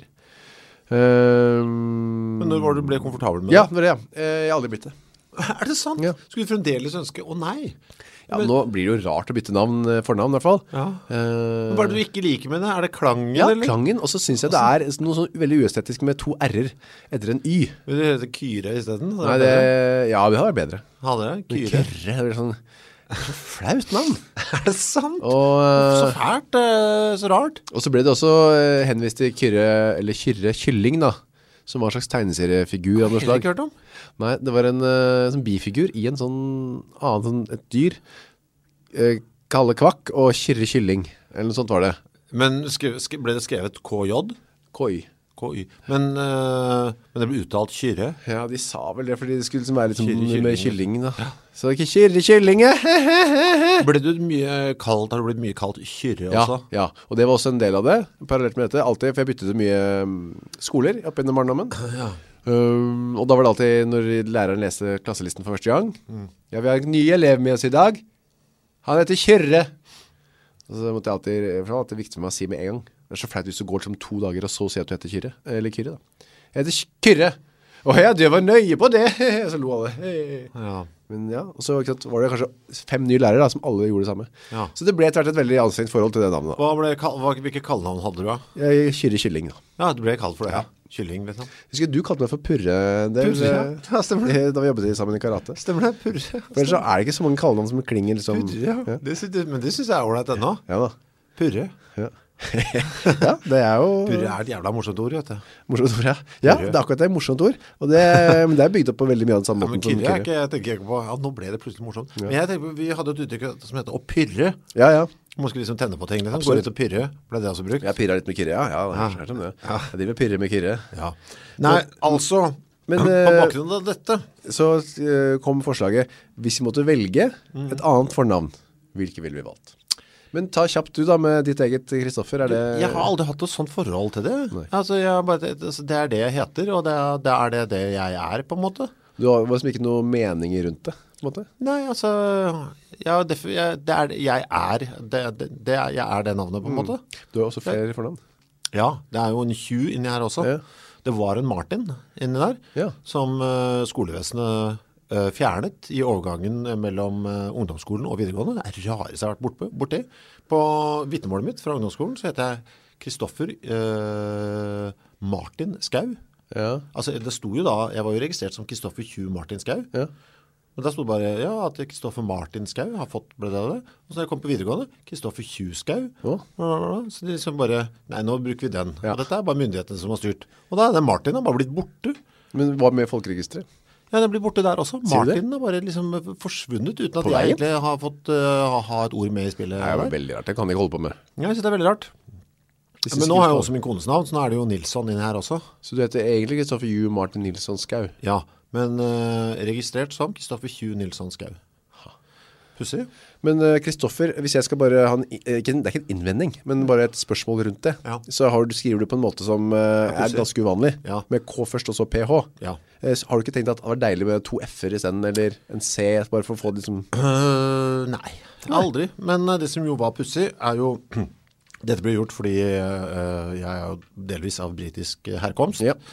Um, Men når var du ble komfortabel med ja, det? Ja, jeg har aldri blitt det. Er det sant? Ja. Skulle du fremdeles ønske? Å nei! Ja, men nå blir det jo rart å bytte navn, fornavn i hvert fall. Ja. Uh, Hva er det du ikke liker med det? Er det klangen? Ja, eller? Klangen, og så synes jeg det er noe sånn veldig uestetisk med to r-er etter en y. Vil du hete Kyre i stedet? Nei, det, ja, det har vært bedre. Hadde det? Kyre? Kyrre, det er sånn... Så flaut navn. Er det sant? Og, uh, så fælt, uh, så rart. Og så ble det også uh, henvist til Kyrre, eller Kyrre Kylling da, som var en slags tegneseriefigur av noe slag. Har jeg ikke hørt om? Nei, det var en uh, sånn bifigur i en sånn annen, sånn, et dyr. Uh, Kalle Kvakk og Kyrre Kylling, eller noe sånt var det. Men skrev, skrev, ble det skrevet K J? K Y. K Y. Men, uh, men det ble uttalt Kyrre? Ja, de sa vel det, fordi det skulle liksom være litt Kyrre, sånn kylling. med kylling da. Ja. Så det er ikke Kyrre Kylling. Ble du mye kalt, har du blitt mye kalt Kyrre også? Ja, ja, og det var også en del av det, parallelt med dette, alltid, for jeg byttet mye um, skoler opp gjennom barndommen. Ja. Um, og da var det alltid, når læreren leste klasselisten for første gang, mm. ja, vi har en ny elev med oss i dag. Han heter Kyrre. Og så måtte jeg alltid, for det var alltid viktig for meg å si med en gang. Det er så flaut hvis du går som to dager og så sier at du heter Kyrre. Eller Kyrre da. Jeg heter Kyrre. Åh ja, du var nøye på det. Så lo alle. Ja. Men ja, og så sant, var det kanskje fem nye lærere da, som alle gjorde det samme. Ja. Så det ble etter hvert et veldig anstrengt forhold til det navnet da. Hva ble, hva, hvilke kallenavn hadde du da? Jeg Kyrre Kylling da. Ja, du ble kalt for det. Ja. Kylling, liksom. Husker du kalte meg for Purre. Det, Purre, ja. Ja, stemmer det. Da vi jobbet sammen i karate. Stemmer det, Purre. For så er det ikke så mange kallenavn som klinger liksom. Purre, ja. Ja. Det synes, men det synes jeg er ordentlig ennå. Ja da. Purre. Ja. Ja, det er jo Purre er et jævla morsomt ord, vet du. morsomt ord, ja. Ja, det er akkurat det, morsomt ord. Og det, men det er bygd opp på veldig mye av den samme Ja, men måten. som kyrre er kyrre. ikke, jeg tenker ikke på, ja, nå ble det plutselig morsomt. Men jeg tenker, på- vi hadde et uttrykk som heter å pyrre. Ja, ja. Man skulle liksom tenne på ting, liksom. Gå Absolutt. ut og pyrre, ble det også brukt? Jeg pirret litt med kyrre, ja. Ja, det er skjørt om det. Jeg driver og pirrer med kyrre. Ja. Nei, altså, Men, på eh, bakgrunn av dette, Så eh, kom forslaget, hvis vi måtte velge et annet fornavn, hvilke ville vi valgt? Men ta kjapt du da med ditt eget Kristoffer, er det... jeg har aldri hatt et sånt forhold til det. Altså, jeg har bare, altså, det er det jeg heter, og det er det, er det, det jeg er, på en måte. Du har liksom ikke noe mening rundt det, på en måte? Nei, altså, jeg, det, jeg, det er det jeg er, det, det, det er, jeg er det navnet, på en måte. Du har også flere fornavn. Ja, det er jo en Hugh inni her også. Ja. Det var en Martin inni der, Ja. som uh, skolevesenet uh, fjernet i overgangen mellom uh, ungdomsskolen og videregående. Det er rarest jeg har vært borte, borti. På vitnemålet mitt fra ungdomsskolen så heter jeg Kristoffer uh, Martin Skau. Ja. Altså, det sto jo da, jeg var jo registrert som Kristoffer Hugh Martin Skau. Ja. Men da stod det bare, ja, at Kristoffer Martin Skau har fått, ble det det. Og så da jeg kom på videregående, Kristoffer Hugh Skau. Å. Så det liksom bare, nei, nå bruker vi den. Ja. Og dette er bare myndighetene som har styrt. Og da er den Martin har bare blitt borte. Men hva med folkeregisteret? Ja, den blir borte der også. Sier du det? Martin har bare liksom forsvunnet uten at På jeg veien? egentlig har fått uh, ha et ord med i spillet. Det er jo der. veldig rart, det kan jeg ikke holde på med. Ja, jeg synes det er veldig rart. Hvis Men du nå har jeg skriver- også min kones navn, så nå er det jo Nilsson inne her også. Så du heter egentlig Kristoffer Hugh Martin Nilsson Skau? Ja, men uh, registrert som Kristoffer Hugh Nilsson Skau. Pussig. Men Kristoffer, hvis jeg skal bare ha en, eh, ikke, det er ikke en innvending, men bare et spørsmål rundt det, Ja. så har du, skriver du på en måte som eh, er pussig. ganske uvanlig, Ja. med K først og så P H. Ja. Eh, så har du ikke tenkt at det var deilig med to F-er i stedet, eller en C, bare for å få det liksom... Uh, nei, aldri. Men uh, det som jo var pussig er jo dette ble gjort fordi uh, jeg er jo delvis av britisk herkomst. Ja.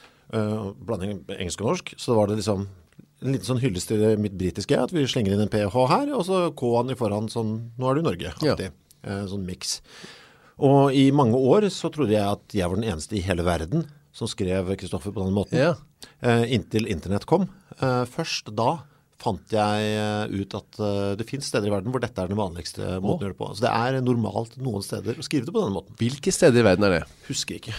Uh, blanding engelsk og norsk. Så var det liksom en liten sånn hyllest til mitt britiske, at vi slenger inn en P H her, og så K-en i forhånd, sånn, nå er du i Norge, alltid. Uh, sånn mix. Og i mange år så trodde jeg at jeg var den eneste i hele verden som skrev Kristoffer på den måten. Ja. Uh, inntil internett kom. Uh, først da fant jeg uh, ut at uh, det finnes steder i verden hvor dette er den vanligste måten å gjøre det på. Så det er normalt noen steder å skrive det på denne måten. Hvilke steder i verden er det? Husker ikke.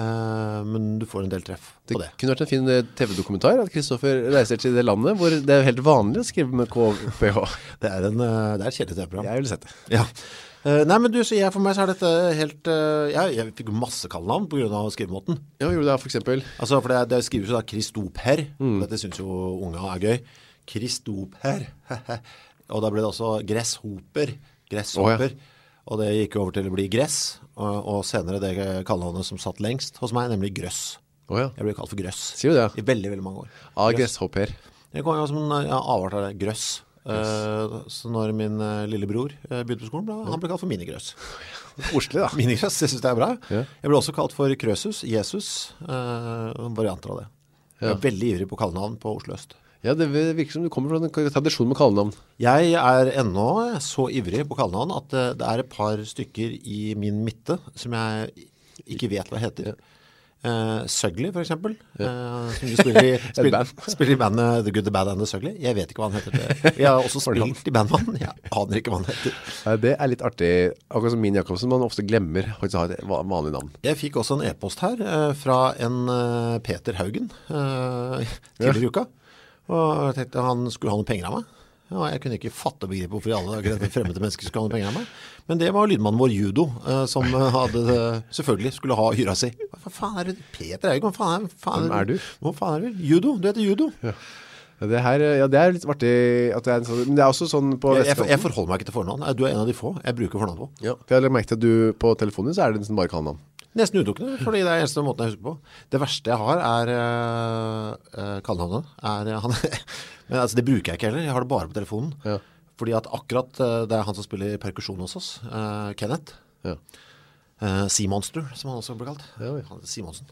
Uh, men du får en del treff Det på det. kunne vært en fin eh, T V-dokumentar at Kristoffer reiser til det landet hvor det er helt vanlig å skrive med K P H. Det er, en, uh, det er et kjedelig T V-program. Jeg ville sett det. Ja. Uh, nei, men du, så jeg, for meg så er dette helt uh, jeg, jeg fikk masse kallenavn på grunn av skrivemåten. Ja, gjorde det da, for eksempel. Altså, for det, det skrives jo da Kristoper. Mm. Dette synes jo unge er gøy. Kristoper. Og da ble det også gresshoper. Gresshoper. Å, Og det gikk over til å bli gress. Og, og senere det kallenavnet som satt lengst hos meg, nemlig grøss. Åja, Jeg ble kalt for grøss. sier du det? I veldig, veldig mange år. A gresshopper. Det kom jo som en ja, avart av det, grøss. Uh, så når min uh, lillebror uh, begynte på skolen, ble, han ble kalt for minigrøss. Oslig da. Minigrøss, jeg synes det er bra. Ja. Jeg ble også kalt for Krøsus, Jesus, uh, varianter av det. Jeg er veldig ivrig på kallenavn på Oslo Øst. Ja, det virker som du kommer fra en tradisjon med kallenavn. Jeg er ennå så ivrig på kallenavn at uh, det er et par stykker i min midte som jeg ikke vet hva heter. Uh, Søgli for eksempel, uh, som de spiller i, spiller, band. spiller i bandet The Good, The Bad and The Søgli. Jeg vet ikke hva han heter. Jeg har også spilt i bandmann. Jeg aner ikke hva han heter. Nei, det er litt artig. Akkurat som min Jakobsen, man ofte glemmer faktisk å ha et va- vanlig navn. Jeg fikk også en e-post her uh, fra en uh, Peter Haugen uh, tidligere i uka. Og jeg tenkte han skulle ha noen penger av meg. Ja, jeg kunne ikke fatte begrepet hvorfor i alle dager fremmede mennesker skulle ha noen penger av meg. Men det var lydmannen vår Judo, eh, som hadde, selvfølgelig skulle ha hyra si. Hva faen er det? Peter Haugen, hva faen er, faen Hvem er du? Hva faen er du? Judo, du heter Judo. Ja, det, her, ja, det er litt artig at det er en sånn, men det er også sånn på Jeg, jeg, Vestkanten. jeg forholder meg ikke til fornavn. Du er en av de få jeg bruker fornavn på. Ja, for jeg har merket at du på telefonen så er det nesten bare kallenavn. Nesten utelukkende, fordi det er eneste måten jeg husker på. Det verste jeg har er uh, uh, kallenavnet. Er, uh, han, men altså, det bruker jeg ikke heller. Jeg har det bare på telefonen. Ja. Fordi at akkurat uh, det er han som spiller perkusjon hos oss, uh, Kenneth. Ja. Uh, Sea Monster, som han også ble kalt. Ja, ja. Han heter Simonsen.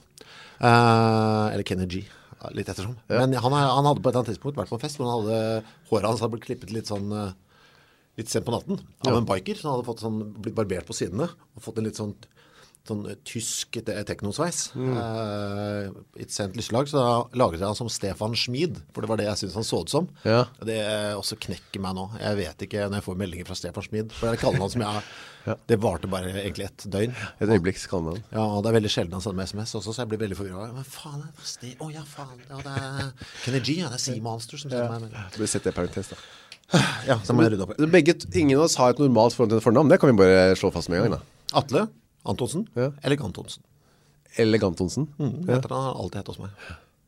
Uh, eller Kenny G, litt ettersom. Men han, er, han hadde på et eller annet tidspunkt vært på en fest, hvor han hadde, håret hans hadde blitt klippet litt sånn... Uh, litt sent på natten av Ja. en biker, som hadde fått sånn, blitt barbert på sidene og fått en litt sånn sånn tysk te- teknosveis. Mm. Uh, I et sent lysslag, så da laget jeg han som Stefan Schmid, for det var det jeg synes han så ut som. Ja. Det også knekker meg nå. Jeg vet ikke når jeg får meldinger fra Stefan Schmid, for det er kallenavn som jeg, ja. Det varte bare egentlig et døgn. Et øyeblikks kallenavn. Ja, og det er veldig sjelden han sender med sms også, så jeg blir veldig forvirret. Men faen, det er Å ja, faen, ja, det er Kenny G, ja, det er Sea Monster som sender ja. meg. Du bør sette det parentes da. Ja, så må jeg rydde opp. Begge, ingen av oss har et normalt forhold til et fornavn, det kan vi bare slå fast med en gang da. Atle Antonsen, ja. Elegant Antonsen. Elegant Antonsen? Mm, ja. Han har alltid hett hos meg.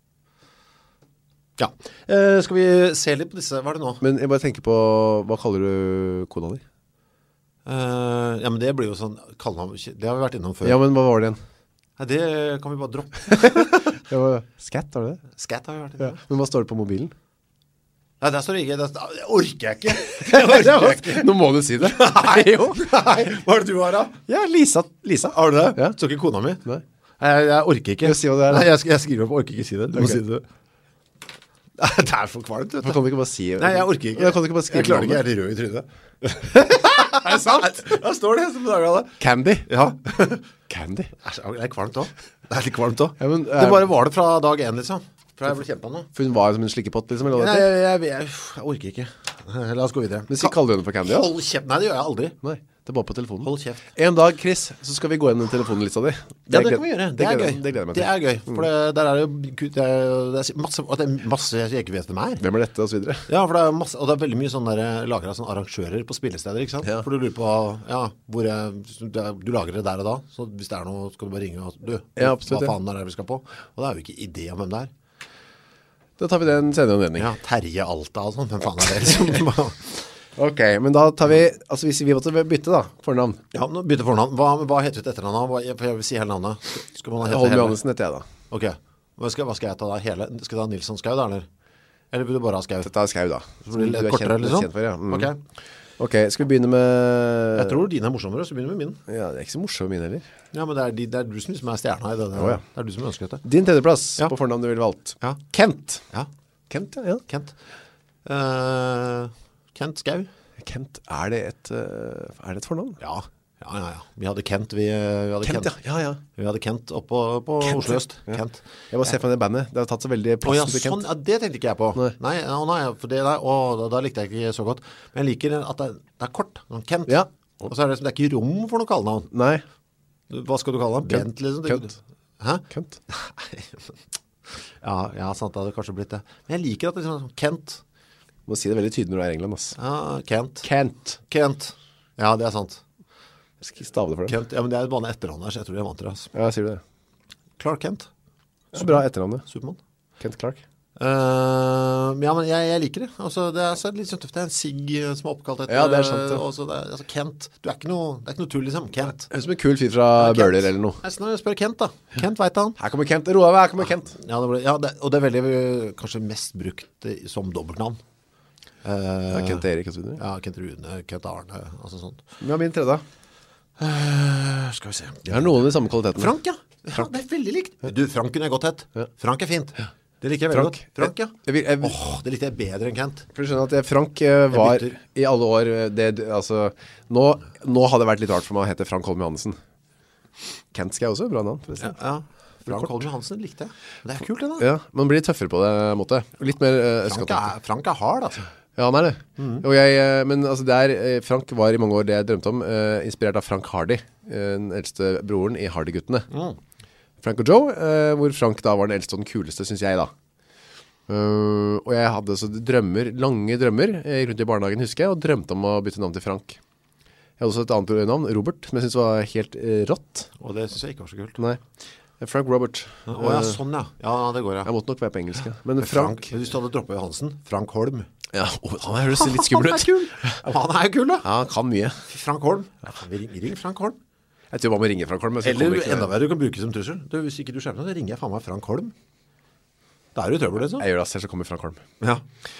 Ja, eh, skal vi se litt på disse, hva er det nå? Men jeg bare tenker på, hva kaller du kona di? Uh, ja, men det blir jo sånn, kallenavn, det har vi vært innom før. Ja, men hva var det igjen? Ja, det kan vi bare droppe. Ja, Scat, har du det? Scat har vi vært innom. Ja. Men hva står det på mobilen? Nei, der står det ikke. Der, det orker jeg ikke. Jeg orker ikke. Nå må du si det. Nei, jo. Nei. Hva er det du har da? Ja, Lisa. Lisa. Har du det? Ja. Så ikke kona mi? Nei. Jeg, jeg orker ikke. Jeg, si hva det er, Nei, jeg, jeg skriver opp, orker ikke si det. Du okay. må si det. Det er for kvalmt, vet du. Kan du ikke bare si det? Nei, jeg orker ikke. Jeg, kan du ikke bare skrive jeg klarer ikke, jeg er rød i trynet. Er det sant? Da står det som dager av det. Candy? Ja. Candy? Det er kvalmt også. Det er litt kvalmt også. Ja, men, det bare var det fra dag en, liksom. For jeg ble kjempa nå. For hun var som en slikkepott, liksom? Eller Nei, jeg, jeg, jeg, jeg orker ikke. La oss gå videre. Men si kaller du henne for Candy, ja? Hold kjeft. Nei, det gjør jeg aldri. Nei, det er bare på telefonen. Hold kjeft. En dag, Chris, så skal vi gå gjennom telefonlista di. Ja, det kan vi gjøre. Det, det er gøy. Det gleder jeg meg til. Det er gøy. For det, der er det jo det er, det er masse, og det er masse jeg ikke vet hvem er. Hvem er dette, og så videre. Ja, for det er masse, og det er veldig mye sånn der, lager av sånne arrangører på spillesteder, ikke sant? Ja. For du lurer på, ja, hvor jeg, du lager det der og da, så hvis det er noe, skal du bare ringe og, du, ja, absolutt, hva faen er det vi skal på? Og det er jo ikke idé om hvem det er. Da tar vi det en senere anledning. Ja, Terje Alta og sånn, hvem faen er det liksom? Ok, men da tar vi, altså hvis vi måtte bytte da, fornavn. Ja, nå bytte fornavn. Hva, hva heter du etter navnet? Hva, for jeg vil si hele navnet. Skal man hete Holm hele? Johannessen heter jeg da. Ok, hva skal, hva skal jeg ta da? Hele? Skal du ha Nilsson Skau da, eller? Eller vil du bare ha Skau? Dette er Skau da. Så blir det Du er kortere, kjent, liksom? kjent for, ja. Mm. Ok. Ok, skal vi begynne med... Jeg tror din er morsommere, så begynner vi med min. Ja, det er ikke så morsom min heller. Ja, men det er, de, det er du som liksom er stjerna i det. Det, Å, ja. det er du som ønsker dette. Din tredjeplass Ja. på fornavn du ville valgt. Ja. Kent. Ja, Kent, ja. Kent. Uh, Kent Skau. Kent, er det et, uh, er det et fornavn? Ja, ja, ja, ja. Vi hadde Kent, vi, vi hadde Kent, Kent. ja, ja, ja. Vi hadde Kent oppe på, på Kent, Oslo Øst. ja. Kent. Jeg bare ser for meg det bandet. Det har tatt så veldig Å plassen ja, til Kent. sånn, ja, det tenkte ikke jeg på. Nei. Nei, å, nei for det der, å, da, da likte jeg ikke så godt. Men jeg liker at det, det er kort. Sånn Kent. Ja. Og så er det, det er ikke rom for noe kallenavn. Nei. Hva skal du kalle han? Bent, liksom? Kønt. Hæ? Kent. Ja, ja, sant, det hadde kanskje blitt det. Men jeg liker at det er sånn Kent. Du må si det veldig tydelig når du er i England, ass. Ja, Kent. Kent. Kent. Ja, det er sant. Jeg skal stave det for deg. Kent, ja, men det er bare etternavn her, så jeg tror jeg vant det, altså. Ja, sier du det. Clark Kent. Så bra etternavnet. Supermann. Kent Clark. Uh, ja, men jeg, jeg liker det. Altså, det er så litt sånn tøft. Det er en sigg som er oppkalt etter. Ja, det er sant, ja. Og så det er, altså, Kent. Du er ikke noe, det er ikke noe tull, liksom. Kent. Høres som en kul fyr fra Kent. Bøler eller noe. Jeg snart spør Kent, da. Kent vet han. Her kommer Kent. Roa, her kommer Kent. Ja, det ble, ja det, og det er veldig, øh, kanskje mest brukt øh, som dobbeltnavn. Uh, Ja, Kent Erik og så videre. Ja, Kent Rune, Kent Arne, altså sånt. Ja, min tredje. Uh, skal vi se. Jeg har noen av de samme kvalitetene. Frank, ja. Ja, det er veldig likt. Du, Franken er godt hett. Frank er fint. Det liker jeg veldig Frank. godt. Frank, ja. Jeg, vil- jeg, Åh, det likte jeg bedre enn Kent. For du skjønner at jeg, Frank eh, var bytter. i alle år eh, det, altså, nå, nå hadde det vært litt rart for meg å hete Frank Holm Johannessen. Kent skal jeg også, bra navn forresten. Ja, Frank Holm Johansen likte jeg. Det er kult det da. Ja, man blir tøffere på det måte. Litt mer eh, Frank østkanten. er, Frank er hard, altså. Ja, han er det. Og jeg, eh, men altså der, eh, Frank var i mange år det jeg drømte om, eh, inspirert av Frank Hardy, eh, den eldste broren i Hardy-guttene. Frank og Joe, eh, hvor Frank da var den eldste og den kuleste, synes jeg da. Uh, og jeg hadde så drømmer, lange drømmer eh, rundt i barnehagen, husker jeg, og drømte om å bytte navn til Frank. Jeg hadde også et annet navn, Robert, som jeg synes var helt eh, rått. Og det synes jeg ikke var så kult. Nei, Frank Robert. Åja, sånn ja. Ja, det går ja. Jeg måtte nok være på engelsk, ja. Men Frank, Frank, hvis du hadde droppet Johansen, Frank Holm. ja, å, han høres litt skummel Han er ut. kul. Han er kul da. Ja, han kan mye. Frank Holm. Ja, faen, vi ringer, ringer Frank Holm. Jeg tror man må ringe Frank Holm. men så Eller kommer ikke- enda verre, du kan bruke som trussel. Du, hvis ikke du skjerper deg, så ringer jeg faen meg Frank Holm. Da er du i trøbbel, liksom. Jeg gjør det, selv så kommer Frank Holm. Ja.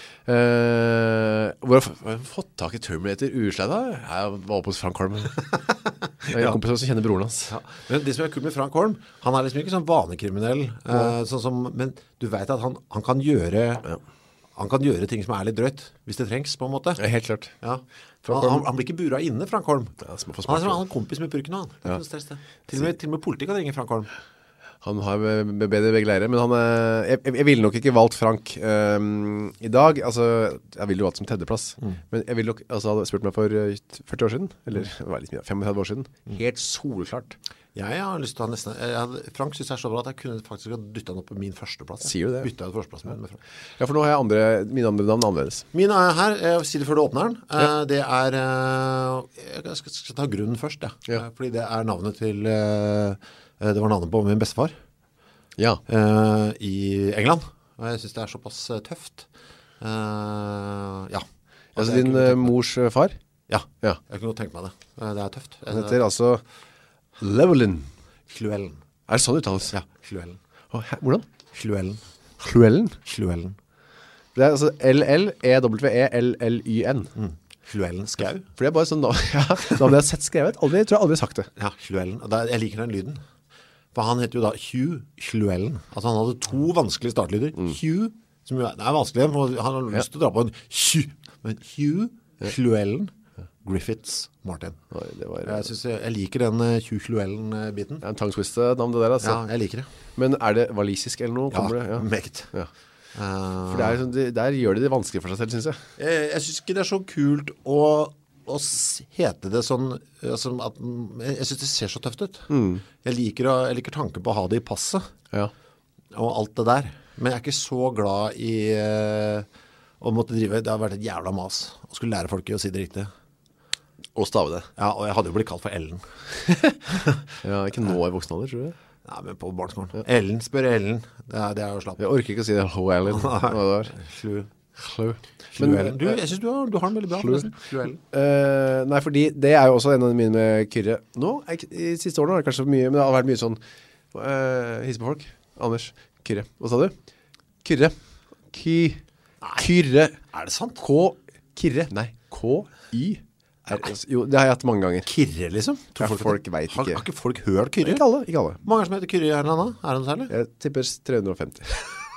Uh, hvor har jeg fått tak i Terminator ursleid da? Jeg var oppe hos Frank Holm. Jeg har en kompis som kjenner broren hans. Ja. Men det som er kult med Frank Holm, han er liksom ikke sånn vanekriminell, eh, sånn som, men du vet at han, han kan gjøre, han kan gjøre ting som er litt drøyt, hvis det trengs, på en måte. Ja, helt klart. Ja. Frank Han, Holm- han, han blir ikke bura inne, Frank Holm. Ja, som er for han er smart, som ja. han er kompis med purken, han. Det er ikke noe stress, det. Til og med, til og med politi kan ringe Frank Holm. Han har be- be- bedre begge leirer, men han er, jeg, jeg ville nok ikke valgt Frank um, i dag. Altså, jeg ville jo valgt som tredjeplass. Men jeg ville nok, altså hadde spurt meg for uh, førti år siden, eller det var litt mye, femogtredve år siden. Helt solklart. Jeg har lyst til å ha nesten jeg hadde, Frank synes jeg er så bra at jeg kunne faktisk ha dyttet han opp på min førsteplass. Sier du det? Byttet ut førsteplassen min med Frank. Ja, for nå har jeg andre, mine andre navn annerledes. Min er her, jeg sier det før du åpner den. Eh, Det er eh, Jeg skal, skal ta grunnen først, ja. Ja. Eh, Fordi det er navnet til eh, Det var navnet på min bestefar Ja. eh, i England. Og jeg synes det er såpass eh, tøft. Eh, ja. Altså jeg din kunne uh, tenkt meg- mors uh, far? Ja, Ja. jeg kunne godt tenke meg det. Eh, Det er tøft. Han heter altså Llewellyn. Llewellyn. Er det sånn det uttales? Ja, Llewellyn. Å, hæ, hvordan? Llewellyn. Llewellyn? Llewellyn. Det er altså L-L-E-W-E-L-L-Y-N. Llewellyn Skau. For det er bare sånn navn, ja, navn jeg har sett skrevet. Aldri, jeg tror jeg aldri har sagt det. Ja, Llewellyn. Og det- Jeg liker den lyden. For han heter jo da Hugh Llewellyn. Altså han hadde to vanskelige startlyder. Hugh, som jo er, det er vanskelig, for han har lyst til å dra på en Hugh. Men Hugh Llewellyn Griffiths Martin. Oi, det var Jeg, synes jeg, jeg liker den uh, Hugh Llewellyn-biten. det er en tongue-twister-navn det der, altså. Ja, jeg liker det. Men er det walisisk eller noe? Ja, Kommer det? Ja. meget. Ja. Uh, For det er, sånn- det, der gjør de det vanskelig for seg selv, synes jeg. jeg, jeg synes ikke det er så kult å, å s- hete det sånn uh, som at, jeg synes det ser så tøft ut. Jeg, liker å, jeg liker tanken på å ha det i passet Ja. og alt det der. Men jeg er ikke så glad i uh, å måtte drive, det har vært et jævla mas å skulle lære folk å si det riktig. Og stave det. Ja, og jeg hadde jo blitt kalt for Ellen. Ja, ikke nå i voksen alder, tror du det? Nei, men på barneskolen. Ellen, spør Ellen. Det er, det er jo slapp. Jeg orker ikke å si det. Llewellyn. Hva det var. Slu. Llew. Men, Men, du, jeg synes du har, du har den veldig bra. forresten. Slu Ellen. eh, nei, fordi det er jo også en av mine med Kyrre. Nå, er ikke- i siste årene har det kanskje mye, men det har vært mye sånn uh, hisse på folk. Anders, Kyrre. Hva sa du? Kyrre. Ky. Kyrre. Er det sant? K. Kyrre. Nei, K-Y. Er, jo, det har jeg hatt mange ganger. Kirre, liksom? Ja, Tror folk det- vet har, ikke. har ikke folk hørt Kyrre? Ikke alle, ikke alle. Mange som heter Kyrre i Erlanda? Er det noe særlig? Jeg tipper tre hundre og femti.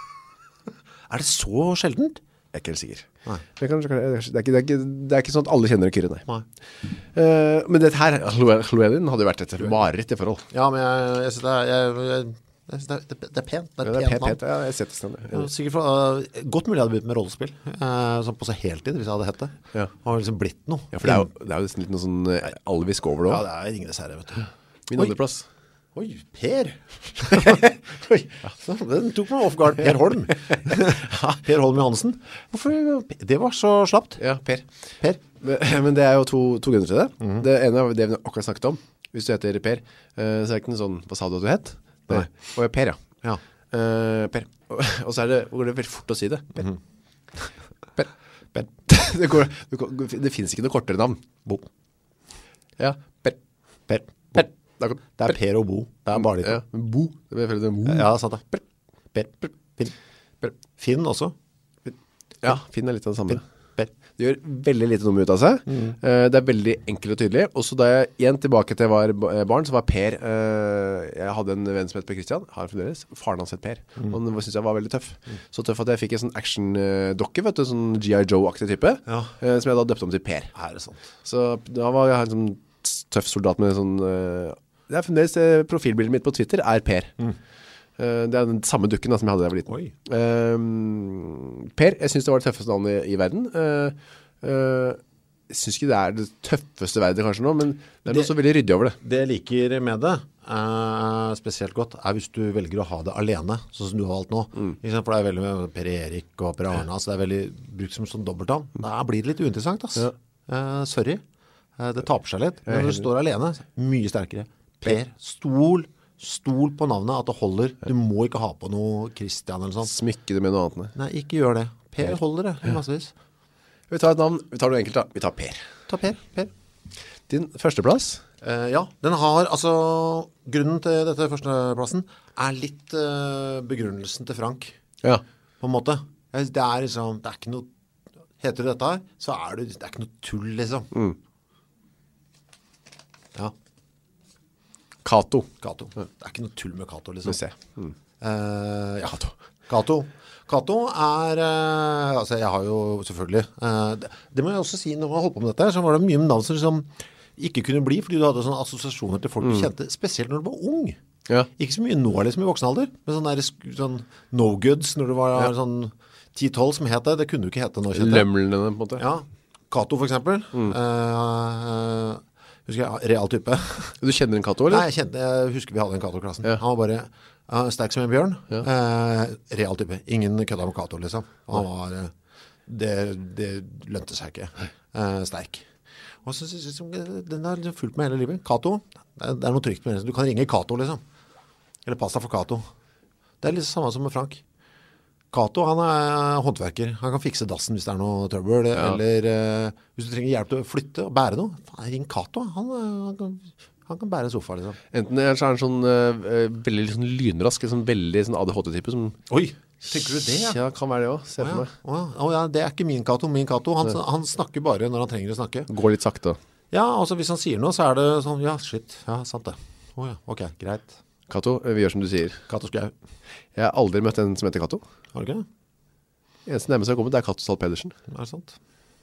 Er det så sjeldent? Jeg er ikke helt sikker. Nei. Det, kan, det, er ikke, det, er ikke, det, er ikke, det er ikke sånn at alle kjenner Kyrre, nei. Nei. Eh, men dette her, Llewellyn hadde jo vært et mareritt i forhold. Ja, men jeg, jeg synes det er, jeg, jeg, jeg synes det er, det, det er pent. Det er Ja, et det er pent pent, pent. navn. Ja, jeg setter sånn. Ja, sikkert for, uh, godt mulig jeg hadde begynt med rollespill uh, sånn på så heltid hvis jeg hadde hett det. Ja. Det har liksom blitt noe. Ja, for det er jo, det er jo nesten litt noe sånn eh, alvisk over det Ja, også. det er Ringenes Herre, vet du. Min Oi. andre plass. Oi, Per. Oi, så, den tok meg off guard. Per Holm. Per Holm Johansen. Hvorfor? Det var så slapt. Ja, Per. Per. Men, men det er jo to, to grunner til det. Det ene er det vi akkurat snakket om. Hvis du heter Per, eh, så er det ikke noe sånn, hva sa du at du het? Nei. Og Per, ja. Ja. Eh, per. Og så er det, går det veldig fort å si det. Per. Per. Per. Det, går, det, går, det finnes ikke noe kortere navn. Bo. Ja, Per. Per. Per. Da går- Det er Per og Bo. Det er bare de to. Ja, men Bo. Det blir følt Bo. Ja, sant det. Per. Per. Per. Finn. Per. Finn også. Ja, Finn er litt av det samme. Per. Per. Det gjør veldig lite nummer ut av seg. Eh, det er veldig enkelt og tydelig. Og så da jeg igjen tilbake til jeg var ba- barn, så var Per eh, jeg hadde en venn som het Per Christian. Har han fremdeles. Faren hans het Per. Og han synes jeg var veldig tøff. Så tøff at jeg fikk en sånn action-dokke, vet du, sånn G I Joe-aktig type, Ja. eh, som jeg da døpte om til Per. Er det sant? Så da var jeg en sånn tøff soldat med sånn eh, det er fremdeles eh, profilbildet mitt på Twitter er Per. Eh, det er den samme dukken da, som jeg hadde da jeg var liten. Oi. Eh, Per, jeg synes det var det tøffeste navnet i, i verden. Eh, eh, jeg synes ikke det er det tøffeste verden kanskje nå, men det er noe Det- så veldig ryddig over det. Det jeg liker med det, eh, spesielt godt, er hvis du velger å ha det alene, sånn som du har valgt nå. Ikke sant? For det er veldig med Per Erik og Per Arne, så det er veldig brukt som sånn dobbeltnavn. Da blir det litt uinteressant, ass. Ja. Eh, sorry. Eh, det taper seg litt. Men når du står alene, mye sterkere. Per, stol, stol på navnet, at det holder. Du må ikke ha på noe Christian eller sånt. Smykke det med noe annet. Nei, ikke gjør det. Per holder det, i massevis. Vi tar et navn, vi tar noe enkelt da. Vi tar Per. Ta Per, Per. Din førsteplass? Eh, ja, den har, altså, grunnen til dette førsteplassen er litt eh, begrunnelsen til Frank, Ja. på en måte. Eh, Det er liksom, det er ikke noe, heter du dette her, så er det, det er ikke noe tull, liksom. Ja, Kato. Kato. Det er ikke noe tull med Kato, Skal vi liksom. se. Mm. Eh, ja, Kato. Kato er, eh, altså jeg har jo selvfølgelig, eh, det, det må jeg også si, når man holdt på med dette, så var det mye navn som liksom ikke kunne bli, fordi du hadde sånne assosiasjoner til folk du kjente, spesielt når du var ung. Ja. Ikke så mye nå liksom i voksen alder, men sånn, der, sånn no-goods når du var ja. sånn ti tolv som het det, det kunne du ikke hete nå, kjente jeg. Lømlene på en måte. Ja, Kato for eksempel. Mm. Uh, husker jeg, real type. Du kjenner en Kato, eller? Nei, jeg, kjente, jeg husker vi hadde en Kato-klassen. Ja. Han var bare uh, sterk som en bjørn. Ja. Uh, real type. Ingen kødda med Kato, liksom. Han var, uh, det, det lønte seg ikke. Uh, sterk. Og så synes jeg, den har fulgt med hele livet. Kato, det er, det er noe trygt med det. Du kan ringe Kato, liksom. Eller pasta for Kato. Det er litt samme som med Frank. Kato, han er håndverker. Han kan fikse dassen hvis det er noe trøbbel. Ja. Eller uh, hvis du trenger hjelp til å flytte og bære noe. Faen, ring Kato. Han, han, kan, han kan bære en sofa, liksom. Enten er han sånn uh, veldig sånn lynrask, sånn veldig sånn A D H D-type som... Oi, tenker du det? Ja, ja kan være det også. Se på meg. Å ja. Å ja, det er ikke min Kato. Min Kato, han, han snakker bare når han trenger å snakke. Går litt sakte. Ja, altså hvis han sier noe, så er det sånn, ja, shit. Ja, sant det. Å ja, ok, greit. Kato, vi gjør som du sier. Kato Skau. Jeg har aldri møtt en som heter Kato. Har du ikke det? Eneste nærmeste jeg har kommet, det er Kato Stahl Pedersen. Er det sant?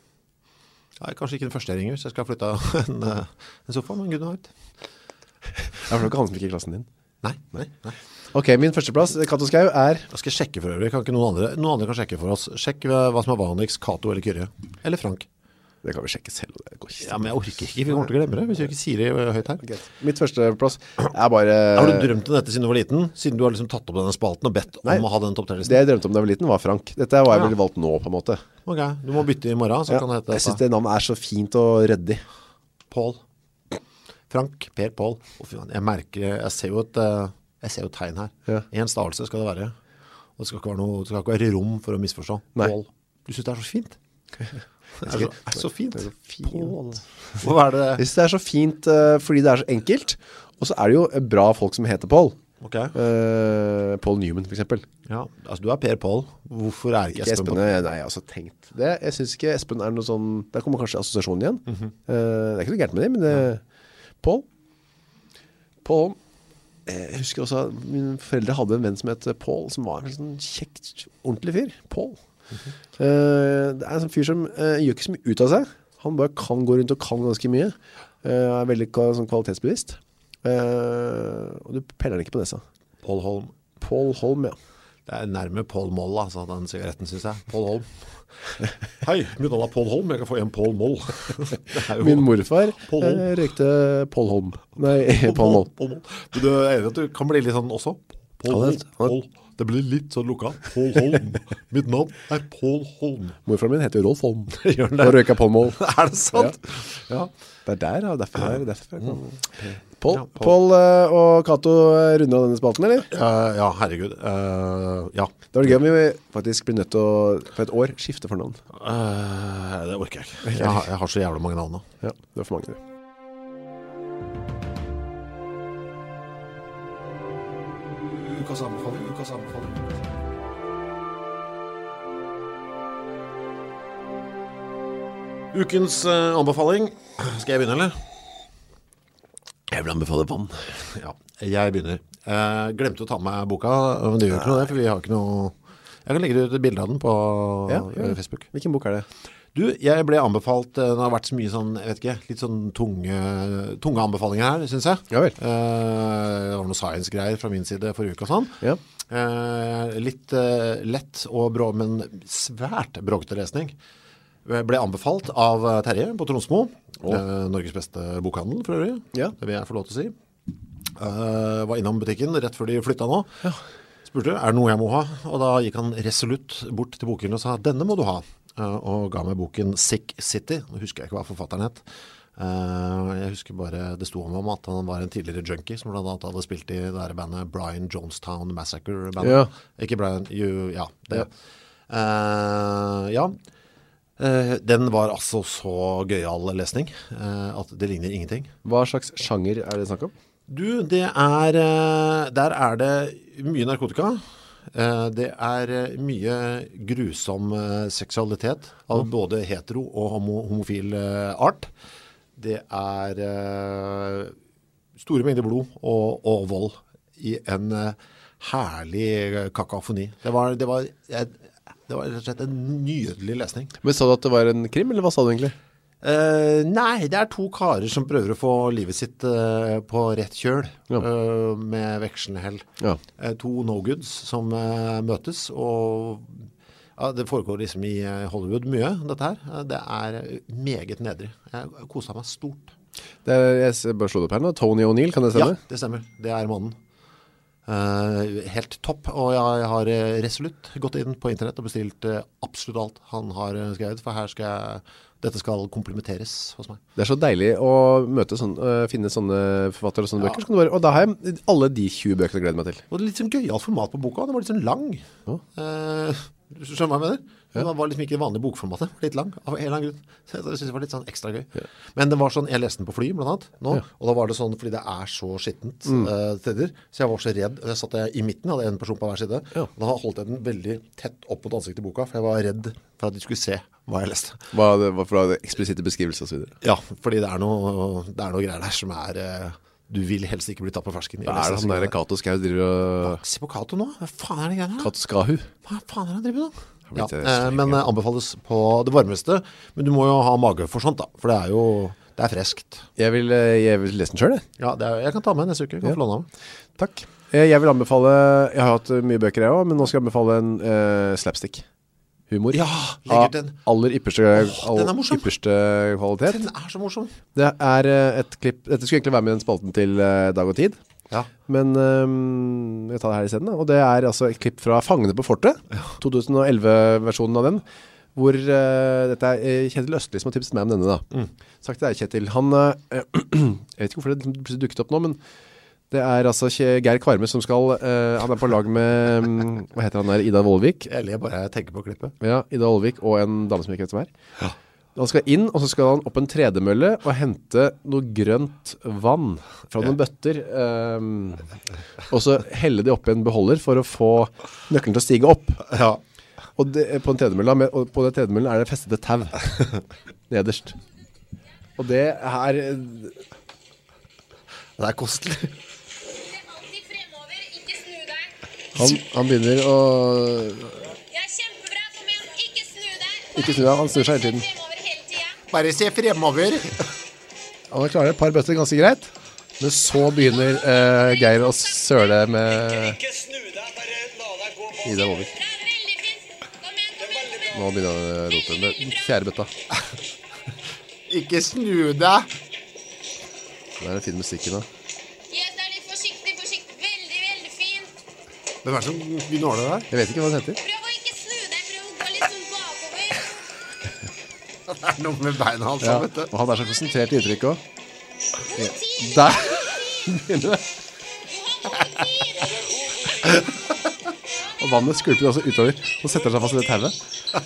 Ja, kanskje ikke den første jeg ringer, så jeg skal flytte en, en sofa, men gud vet. Ja, for det er ikke han som fikk i klassen din. Nei, nei, nei. Ok, min første plass, Kato Skau, er... Da skal jeg sjekke for øvrig, kan ikke noen andre, noen andre kan sjekke for oss. Sjekk hva som er vanligst, Kato eller Kyrre. Eller Frank. Det kan vi sjekke selv, og det går ikke. Ja, men jeg orker ikke, vi kommer til å glemme det, hvis jeg ikke sier det høyt her. Okay. Mitt første plass er bare... Har du drømt om dette siden du var liten? Siden du har liksom tatt opp denne spalten og bedt om Nei, å ha den topptellisten? Det jeg drømte om da jeg var liten var Frank. Dette var jeg ja. vel valgt nå, på en måte. Ok, du må bytte i morgen, så ja. kan det hete... Jeg synes det navnet er så fint og ryddig. Paul. Frank, Per, Paul. Oh, jeg merker, jeg ser jo et, jeg ser jo et tegn her. Ja. En stavelse skal det være. Og det skal ikke være noe, det skal ikke være rom for å misforstå. Nei. Paul. Du synes det er så fint? Det er så, er så fint. Det er så fint. Hva er det? Jeg synes det er så fint uh, fordi det er så enkelt. Og så er det jo bra folk som heter Paul. Okay. Uh, Paul Newman for eksempel. Ja, altså du er Per Paul. Hvorfor er ikke, ikke Espen? Espen er, nei, jeg har også tenkt det. Jeg synes ikke Espen er noe sånn... Der kommer kanskje assosiasjonen igjen. Mm -hmm. uh, det er ikke noe gærent med det, men det... Paul. Paul. Jeg husker også at mine foreldre hadde en venn som het Paul, som var en sånn kjekt, ordentlig fyr. Paul. Mm-hmm. uh, det er en sånn fyr som uh, gjør ikke så mye ut av seg. Han bare kan gå rundt og kan ganske mye. Uh, er veldig sånn kvalitetsbevisst. Uh, og du peller den ikke på nesa. Paul Holm. Paul Holm, ja. Det er nærme Paul Moll, altså, den sigaretten, synes jeg. Paul Holm. Hei, mitt navn er Paul Holm, jeg kan få en Paul Moll. Min morfar uh, røykte Paul Holm. Nei, Paul, Paul Moll. Paul Moll. Men du er enig at du kan bli litt sånn også? Paul Holm. Paul. Det blir litt sånn lukka. Paul Holm. Mitt navn er Paul Holm. Morfar min heter Rolf Holm. Gjør den det? Og røyka Paul Moll. Er det sant? Ja. Ja. Det er der, ja. Derfor er det derfor. Mm. Paul, ja, Paul. Paul uh, og Kato runder av denne spalten, eller? Uh, ja, herregud. Uh, ja. Det var det gøy om vi faktisk blir nødt til å, for et år, skifte for navn. Uh, det orker jeg ikke. Jeg har, jeg har så jævlig mange navn nå. Ja, det er for mange. Ukas anbefaling, ukas anbefaling. Ukens uh, anbefaling. Skal jeg begynne, eller? Jeg vil anbefale vann. Ja, jeg begynner. Jeg glemte å ta med boka, men det gjør ikke noe det, for vi har ikke noe... Jeg kan legge ut et bilde av den på ja, ja. Facebook. Hvilken bok er det? Du, jeg ble anbefalt, det har vært så mye sånn, jeg vet ikke, litt sånn tunge, tunge anbefalinger her, synes jeg. Ja vel. Uh, det var noe science-greier fra min side forrige uke og sånn. Ja. Uh, litt uh, lett og brå, men svært bråkete lesning. Ble anbefalt av Terje på Tronsmo, oh. uh, Norges beste bokhandel for øvrig. Ja. Det vil jeg få lov til å si. Uh, var innom butikken rett før de flyttet nå. Ja. Spurte, er det noe jeg må ha? Og da gikk han resolutt bort til boken og sa, denne må du ha. Uh, og ga meg boken Sick City. Nå husker jeg ikke hva forfatteren het. Uh, jeg husker bare, det sto om at han var en tidligere junkie, som blant annet hadde spilt i det der bandet Brian Jonestown Massacre-bandet. Ja. Ikke Brian, you, ja, det. Ja. Uh, ja. Uh, den var altså så gøyal lesning uh, at det ligner ingenting. Hva slags sjanger er det snakk om? Du, det er uh, der er det mye narkotika. Uh, det er uh, mye grusom uh, seksualitet av mm. både hetero og homo homofil uh, art. Det er uh, store mengder blod og, og vold i en uh, herlig kakafoni. Det var, det var, jeg, det var rett og slett en nydelig lesning. Men sa du at det var en krim, eller hva sa du egentlig? Uh, nei, det er to karer som prøver å få livet sitt uh, på rett kjøl Ja. uh, med vekslende hell. Ja. Uh, to no-goods som uh, møtes, og ja, det foregår liksom i uh, Hollywood mye, dette her. Uh, det er meget nedrig. Jeg koset meg stort. Det er, jeg ser- bare slå det opp her nå. Tony O'Neill, kan det Ja, stemme? det stemmer. Det er mannen. Uh, helt topp, og jeg har uh, resolutt gått inn på internett og bestilt uh, absolutt alt han har uh, skrevet, for her skal jeg, dette skal komplimenteres hos meg. Det er så deilig å møte sånn, øh, finne sånne forfattere og sånne Ja. bøker. Så kan du bare, og da har jeg alle de tjue bøkene gleder meg til. Og det er litt sånn gøyalt format på boka, den var litt sånn lang. Ja. Eh, du skjønner hva jeg mener? Den var liksom ikke vanlig bokformatet, litt lang, av en eller annen grunn. Så jeg synes det var litt sånn ekstra gøy. Men det var sånn, jeg leste den på fly blant annet nå, og da var det sånn, fordi det er så skittent eh, steder, så jeg var så redd. Jeg satt jeg i midten, hadde en person på hver side, Ja. og da holdt jeg den veldig tett opp mot ansiktet i boka, for jeg var redd for at de skulle se hva jeg leste. Hva det var for det eksplisitte beskrivelser og så videre. Ja, fordi det er noe, det er noe greier der som er, eh, du vil helst ikke bli tatt på fersken. Da er det han der Kato Skau driver og... Se på Kato nå, hva faen er det greiene her? Kato Skahu. Hva faen er det han driver med da? Ja, blitt, eh, eh, streng, men ja. eh, anbefales på det varmeste. Men du må jo ha mage for sånt da, for det er jo, det er freskt. Jeg vil, øh, jeg vil lese den selv, jeg. Ja, det er, jeg kan ta med neste uke, jeg kan Ja. få låne av. Takk. Eh, Jeg vil anbefale, jeg har hatt øh, mye bøker jeg også, men nå skal jeg anbefale en øh, slapstick. Humor. Ja, legger Av den. aller ypperste, Åh, den er morsom. ypperste kvalitet. Den er så morsom. Det er øh, et klipp, dette skulle egentlig være med i den spalten til øh, Dag og Tid. Ja. Men øhm, jeg tar det her i stedet da. Og det er altså et klipp fra Fangene på fortet, to tusen og elleve-versjonen av den, hvor øh, dette er øh, Kjetil Østli som har tipset meg om denne da. Mm. Sagt det er Kjetil. Han, øh, jeg vet ikke hvorfor det plutselig dukket opp nå, men det er altså Kje- Geir Kvarme som skal, øh, han er på lag med, um, hva heter han der, Ida Vollvik. Jeg ler bare jeg tenker på klippet. Ja, Ida Vollvik og en dame som ikke vet som er. Han skal inn, og så skal han opp en tredemølle og hente noe grønt vann fra noen bøtter. Um, og så helle det opp i en beholder for å få nøkkelen til å stige opp. Ja. Og det, på en tredemølle, med- og på den tredemøllen er det festet et tau nederst. Og det er Det er kostelig. Alltid fremover, ikke snu deg. han, han begynner å Jeg er kjempebra, kom igjen, ikke snu deg. ikke snu deg, han snur seg hele tiden. Fremover hele tiden. Bare se fremover. Han klarer et par bøtter ganske greit. Men så begynner eh, Geir å søle med Ida Vollvik. Det er veldig fint. Kom igjen, kom igjen, kom igjen. Nå begynner han å rote med den fjerde bøtta. Ikke snu deg. Det er den fine musikken da. Yes, det er litt forsiktig, forsiktig. Veldig, veldig fint. Hvem er det som gnåler der? Jeg vet ikke hva den heter. Prøv å ikke snu deg, prøv å gå litt sånn bakover. Det er noe med beina hans, Ja, vet du. og han er så konsentrert i uttrykk også. God tid, Der begynner det. du har god tid. Og vannet skulper også utover og setter seg fast i det tauet.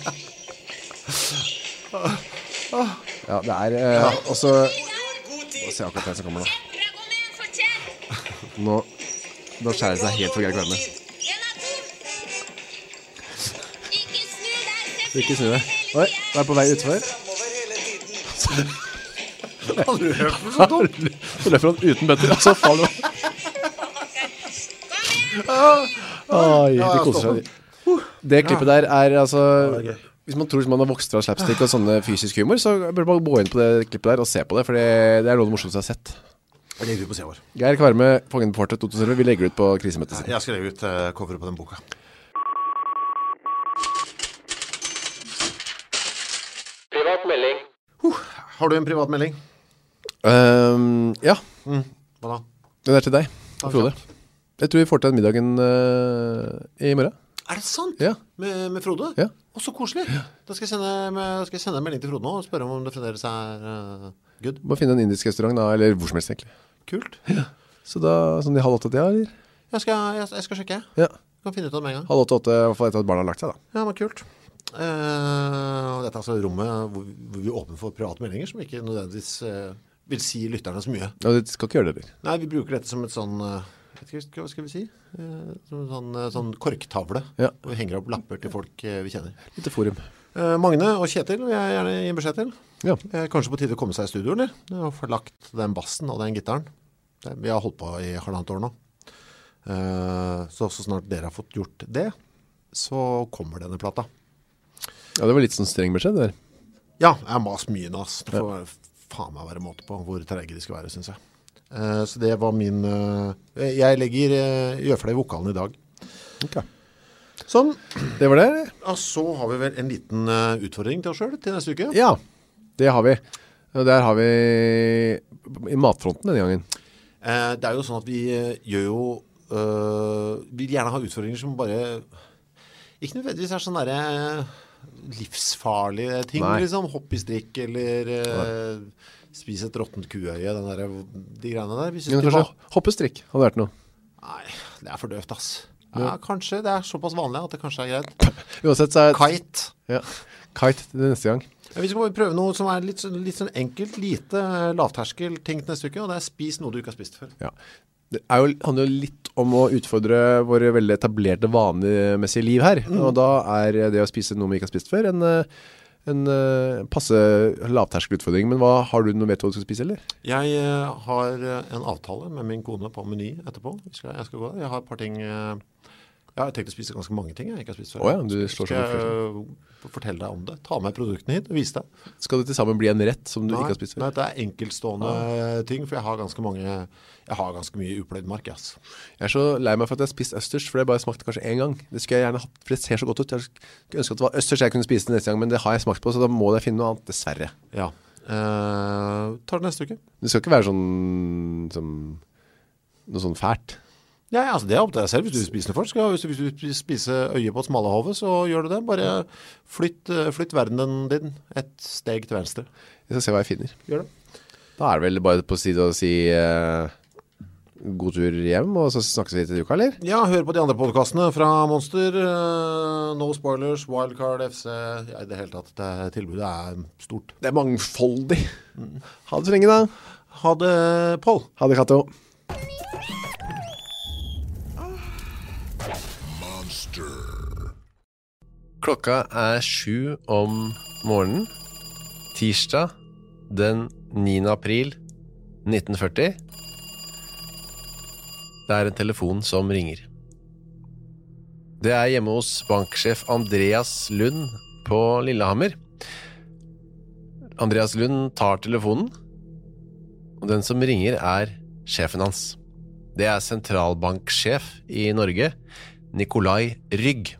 Ja, det er eh, også... Nå ser jeg akkurat den som kommer nå. Bra, kom igjen, fortsett. Nå, nå skjærer det seg helt for Geir Kvarme. En av to. Ikke snu deg, se Ikke snu deg. Oi, nå er jeg på vei utenfor. Han løper så dumt. Så løper han uten bøtter, og så faller han. Oi, de koser seg. Det klippet der er altså... Hvis man tror man har vokst fra slapstick og sånne fysisk humor, så bør man bare gå inn på det klippet der og se på det, for det, det er noe av det morsomste jeg har sett. Jeg legger ut på se vår. Geir Kvarme, Fangen på fortet, to tusen og elleve, vi legger ut på krisemøtet sin. Jeg skal legge ut uh, coveret på den boka. Privat melding. Uh, har du en privat melding? Um, ja, Hva da? den er til deg, Frode. Jeg tror vi får til den middagen uh, i morgen. Er det sant? Ja. Med, med Frode? Ja. Å, så koselig. Da skal jeg, sende, med, skal jeg sende en melding til Frode nå og spørre om det fremdeles er uh, good. Må finne en indisk restaurant da, eller hvor som helst egentlig. Kult. Så da, sånn i halv åtte til, ja, eller? Jeg skal, jeg, jeg skal sjekke. Ja, Jeg kan finne ut av det med en gang. halv åtte, åtte, i hvert fall etter at barna har lagt seg da. Ja, men kult. Uh, dette er altså rommet hvor, hvor vi åpner for private meldinger som ikke nødvendigvis uh, vil si lytterne så mye. Ja, du skal ikke gjøre det, eller? Nei, vi bruker dette som et sånn, uh, vet ikke, hva skal vi si? Uh, som en sånn, uh, sånn korktavle. Ja. Hvor vi henger opp lapper til folk uh, vi kjenner. Litt forum. Uh, Magne og Kjetil vil jeg gjerne gi beskjed til. Ja. Uh, kanskje på tide å komme seg i studio, eller? Jeg har forlagt den bassen og den gitaren. Det- Vi har holdt på i halvannet år nå. Uh, så så snart dere har fått gjort det, så kommer denne plata. Ja, det var litt sånn streng beskjed der. Ja, jeg har mast mye nå, ass. Det får ja. faen meg være måte på hvor treige de skal være, synes jeg. Uh, så det var min... Uh, jeg legger uh, gjøfla i vokalen i dag. Ok. Sånn. Det var det. Og så har vi vel en liten uh, utfordring til oss selv til neste uke. Ja, det har vi. Og der har vi i matfronten denne gangen. Uh, det er jo sånn at vi uh, gjør jo... Uh, vi vil gjerne ha utfordringer som bare... Ikke nødvendigvis er sånn der uh, livsfarlige ting, Nei. liksom. Hopp i strikk, eller uh, spise et råttent kuøye, den der, de greiene der. Vi ja, kanskje var... hoppestrikk hadde vært noe. Nei, det er for døvt, ass. Ja, kanskje. Det er såpass vanlig at det kanskje er greit. Uansett så er... Kite. Ja, kite til neste gang. Ja, vi skal bare prøve noe som er litt, litt sånn enkelt, lite lavterskel ting neste uke, og det er spis noe du ikke har spist før. Ja. Det er jo, handler jo litt om å utfordre våre veldig etablerte vanemessige liv her. Mm. Og da er det å spise noe vi ikke har spist før en, en passe lavterskelutfordring. Men hva, har du noe vet hva du skal spise, eller? Jeg uh, har en avtale med min kone på Meny etterpå. Jeg skal, jeg skal gå der. Jeg har et par ting... Uh, Ja, jeg tenkte å spise ganske mange ting jeg ikke har spist før. Åja, du slår seg Skal jeg uh, fortelle deg om det? Ta med produktene hit og vise deg. Skal det til sammen bli en rett som du nei, ikke har spist før? Nei, det er enkeltstående ah. ting, for jeg har ganske mange, jeg har ganske mye upløyd mark, ass. Jeg er så lei meg for at jeg har spist østers, for det bare smakte kanskje en gang. Det skulle jeg gjerne hatt, for det ser så godt ut. Jeg skulle ønske at det var østers jeg kunne spise det neste gang, men det har jeg smakt på, så da må jeg finne noe annet, dessverre. Ja. Uh, tar det neste uke. Det skal ikke være sånn, som, noe sånn fælt. Ja, altså det er opp til deg selv hvis du vil spise det først. Hvis du vil spise øye på et smalahove, så gjør du det. Bare flytt, flytt verdenen din et steg til venstre. Jeg skal se hva jeg finner. Gjør det. Da er det vel bare på side å si uh, god tur hjem, og så snakkes vi til uka, eller? Ja, hør på de andre podcastene fra Monster. Uh, no Spoilers, Wildcard, F C. Ja, i det hele tatt, det, tilbudet er stort. Det er mangfoldig. Mm. Ha det så lenge da. Ha det, Paul. Ha det, Kato. Klokka er sju om morgenen, tirsdag den niende april nitten førti. Det er en telefon som ringer. Det er hjemme hos banksjef Andreas Lund på Lillehammer. Andreas Lund tar telefonen, og den som ringer er sjefen hans. Det er sentralbanksjef i Norge, Nikolai Rygg.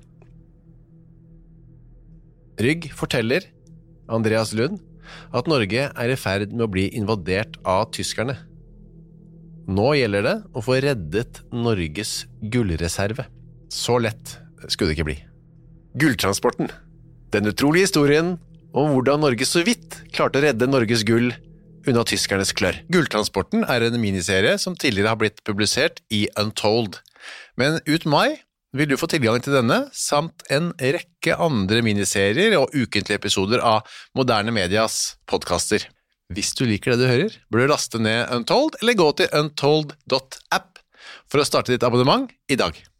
Rygg forteller Andreas Lund at Norge er i ferd med å bli invadert av tyskerne. Nå gjelder det å få reddet Norges gullreserve. Så lett skulle det ikke bli. Gulltransporten. Den utrolige historien om hvordan Norge så vidt klarte å redde Norges gull unna tyskernes klør. Gulltransporten er en miniserie som tidligere har blitt publisert i Untold. Men ut mai vil du få tilgang til denne, samt en rekke andre miniserier og ukentlige episoder av Moderne Medias podcaster. Hvis du liker det du hører, bør du laste ned Untold, eller gå til untold punktum app for å starte ditt abonnement i dag.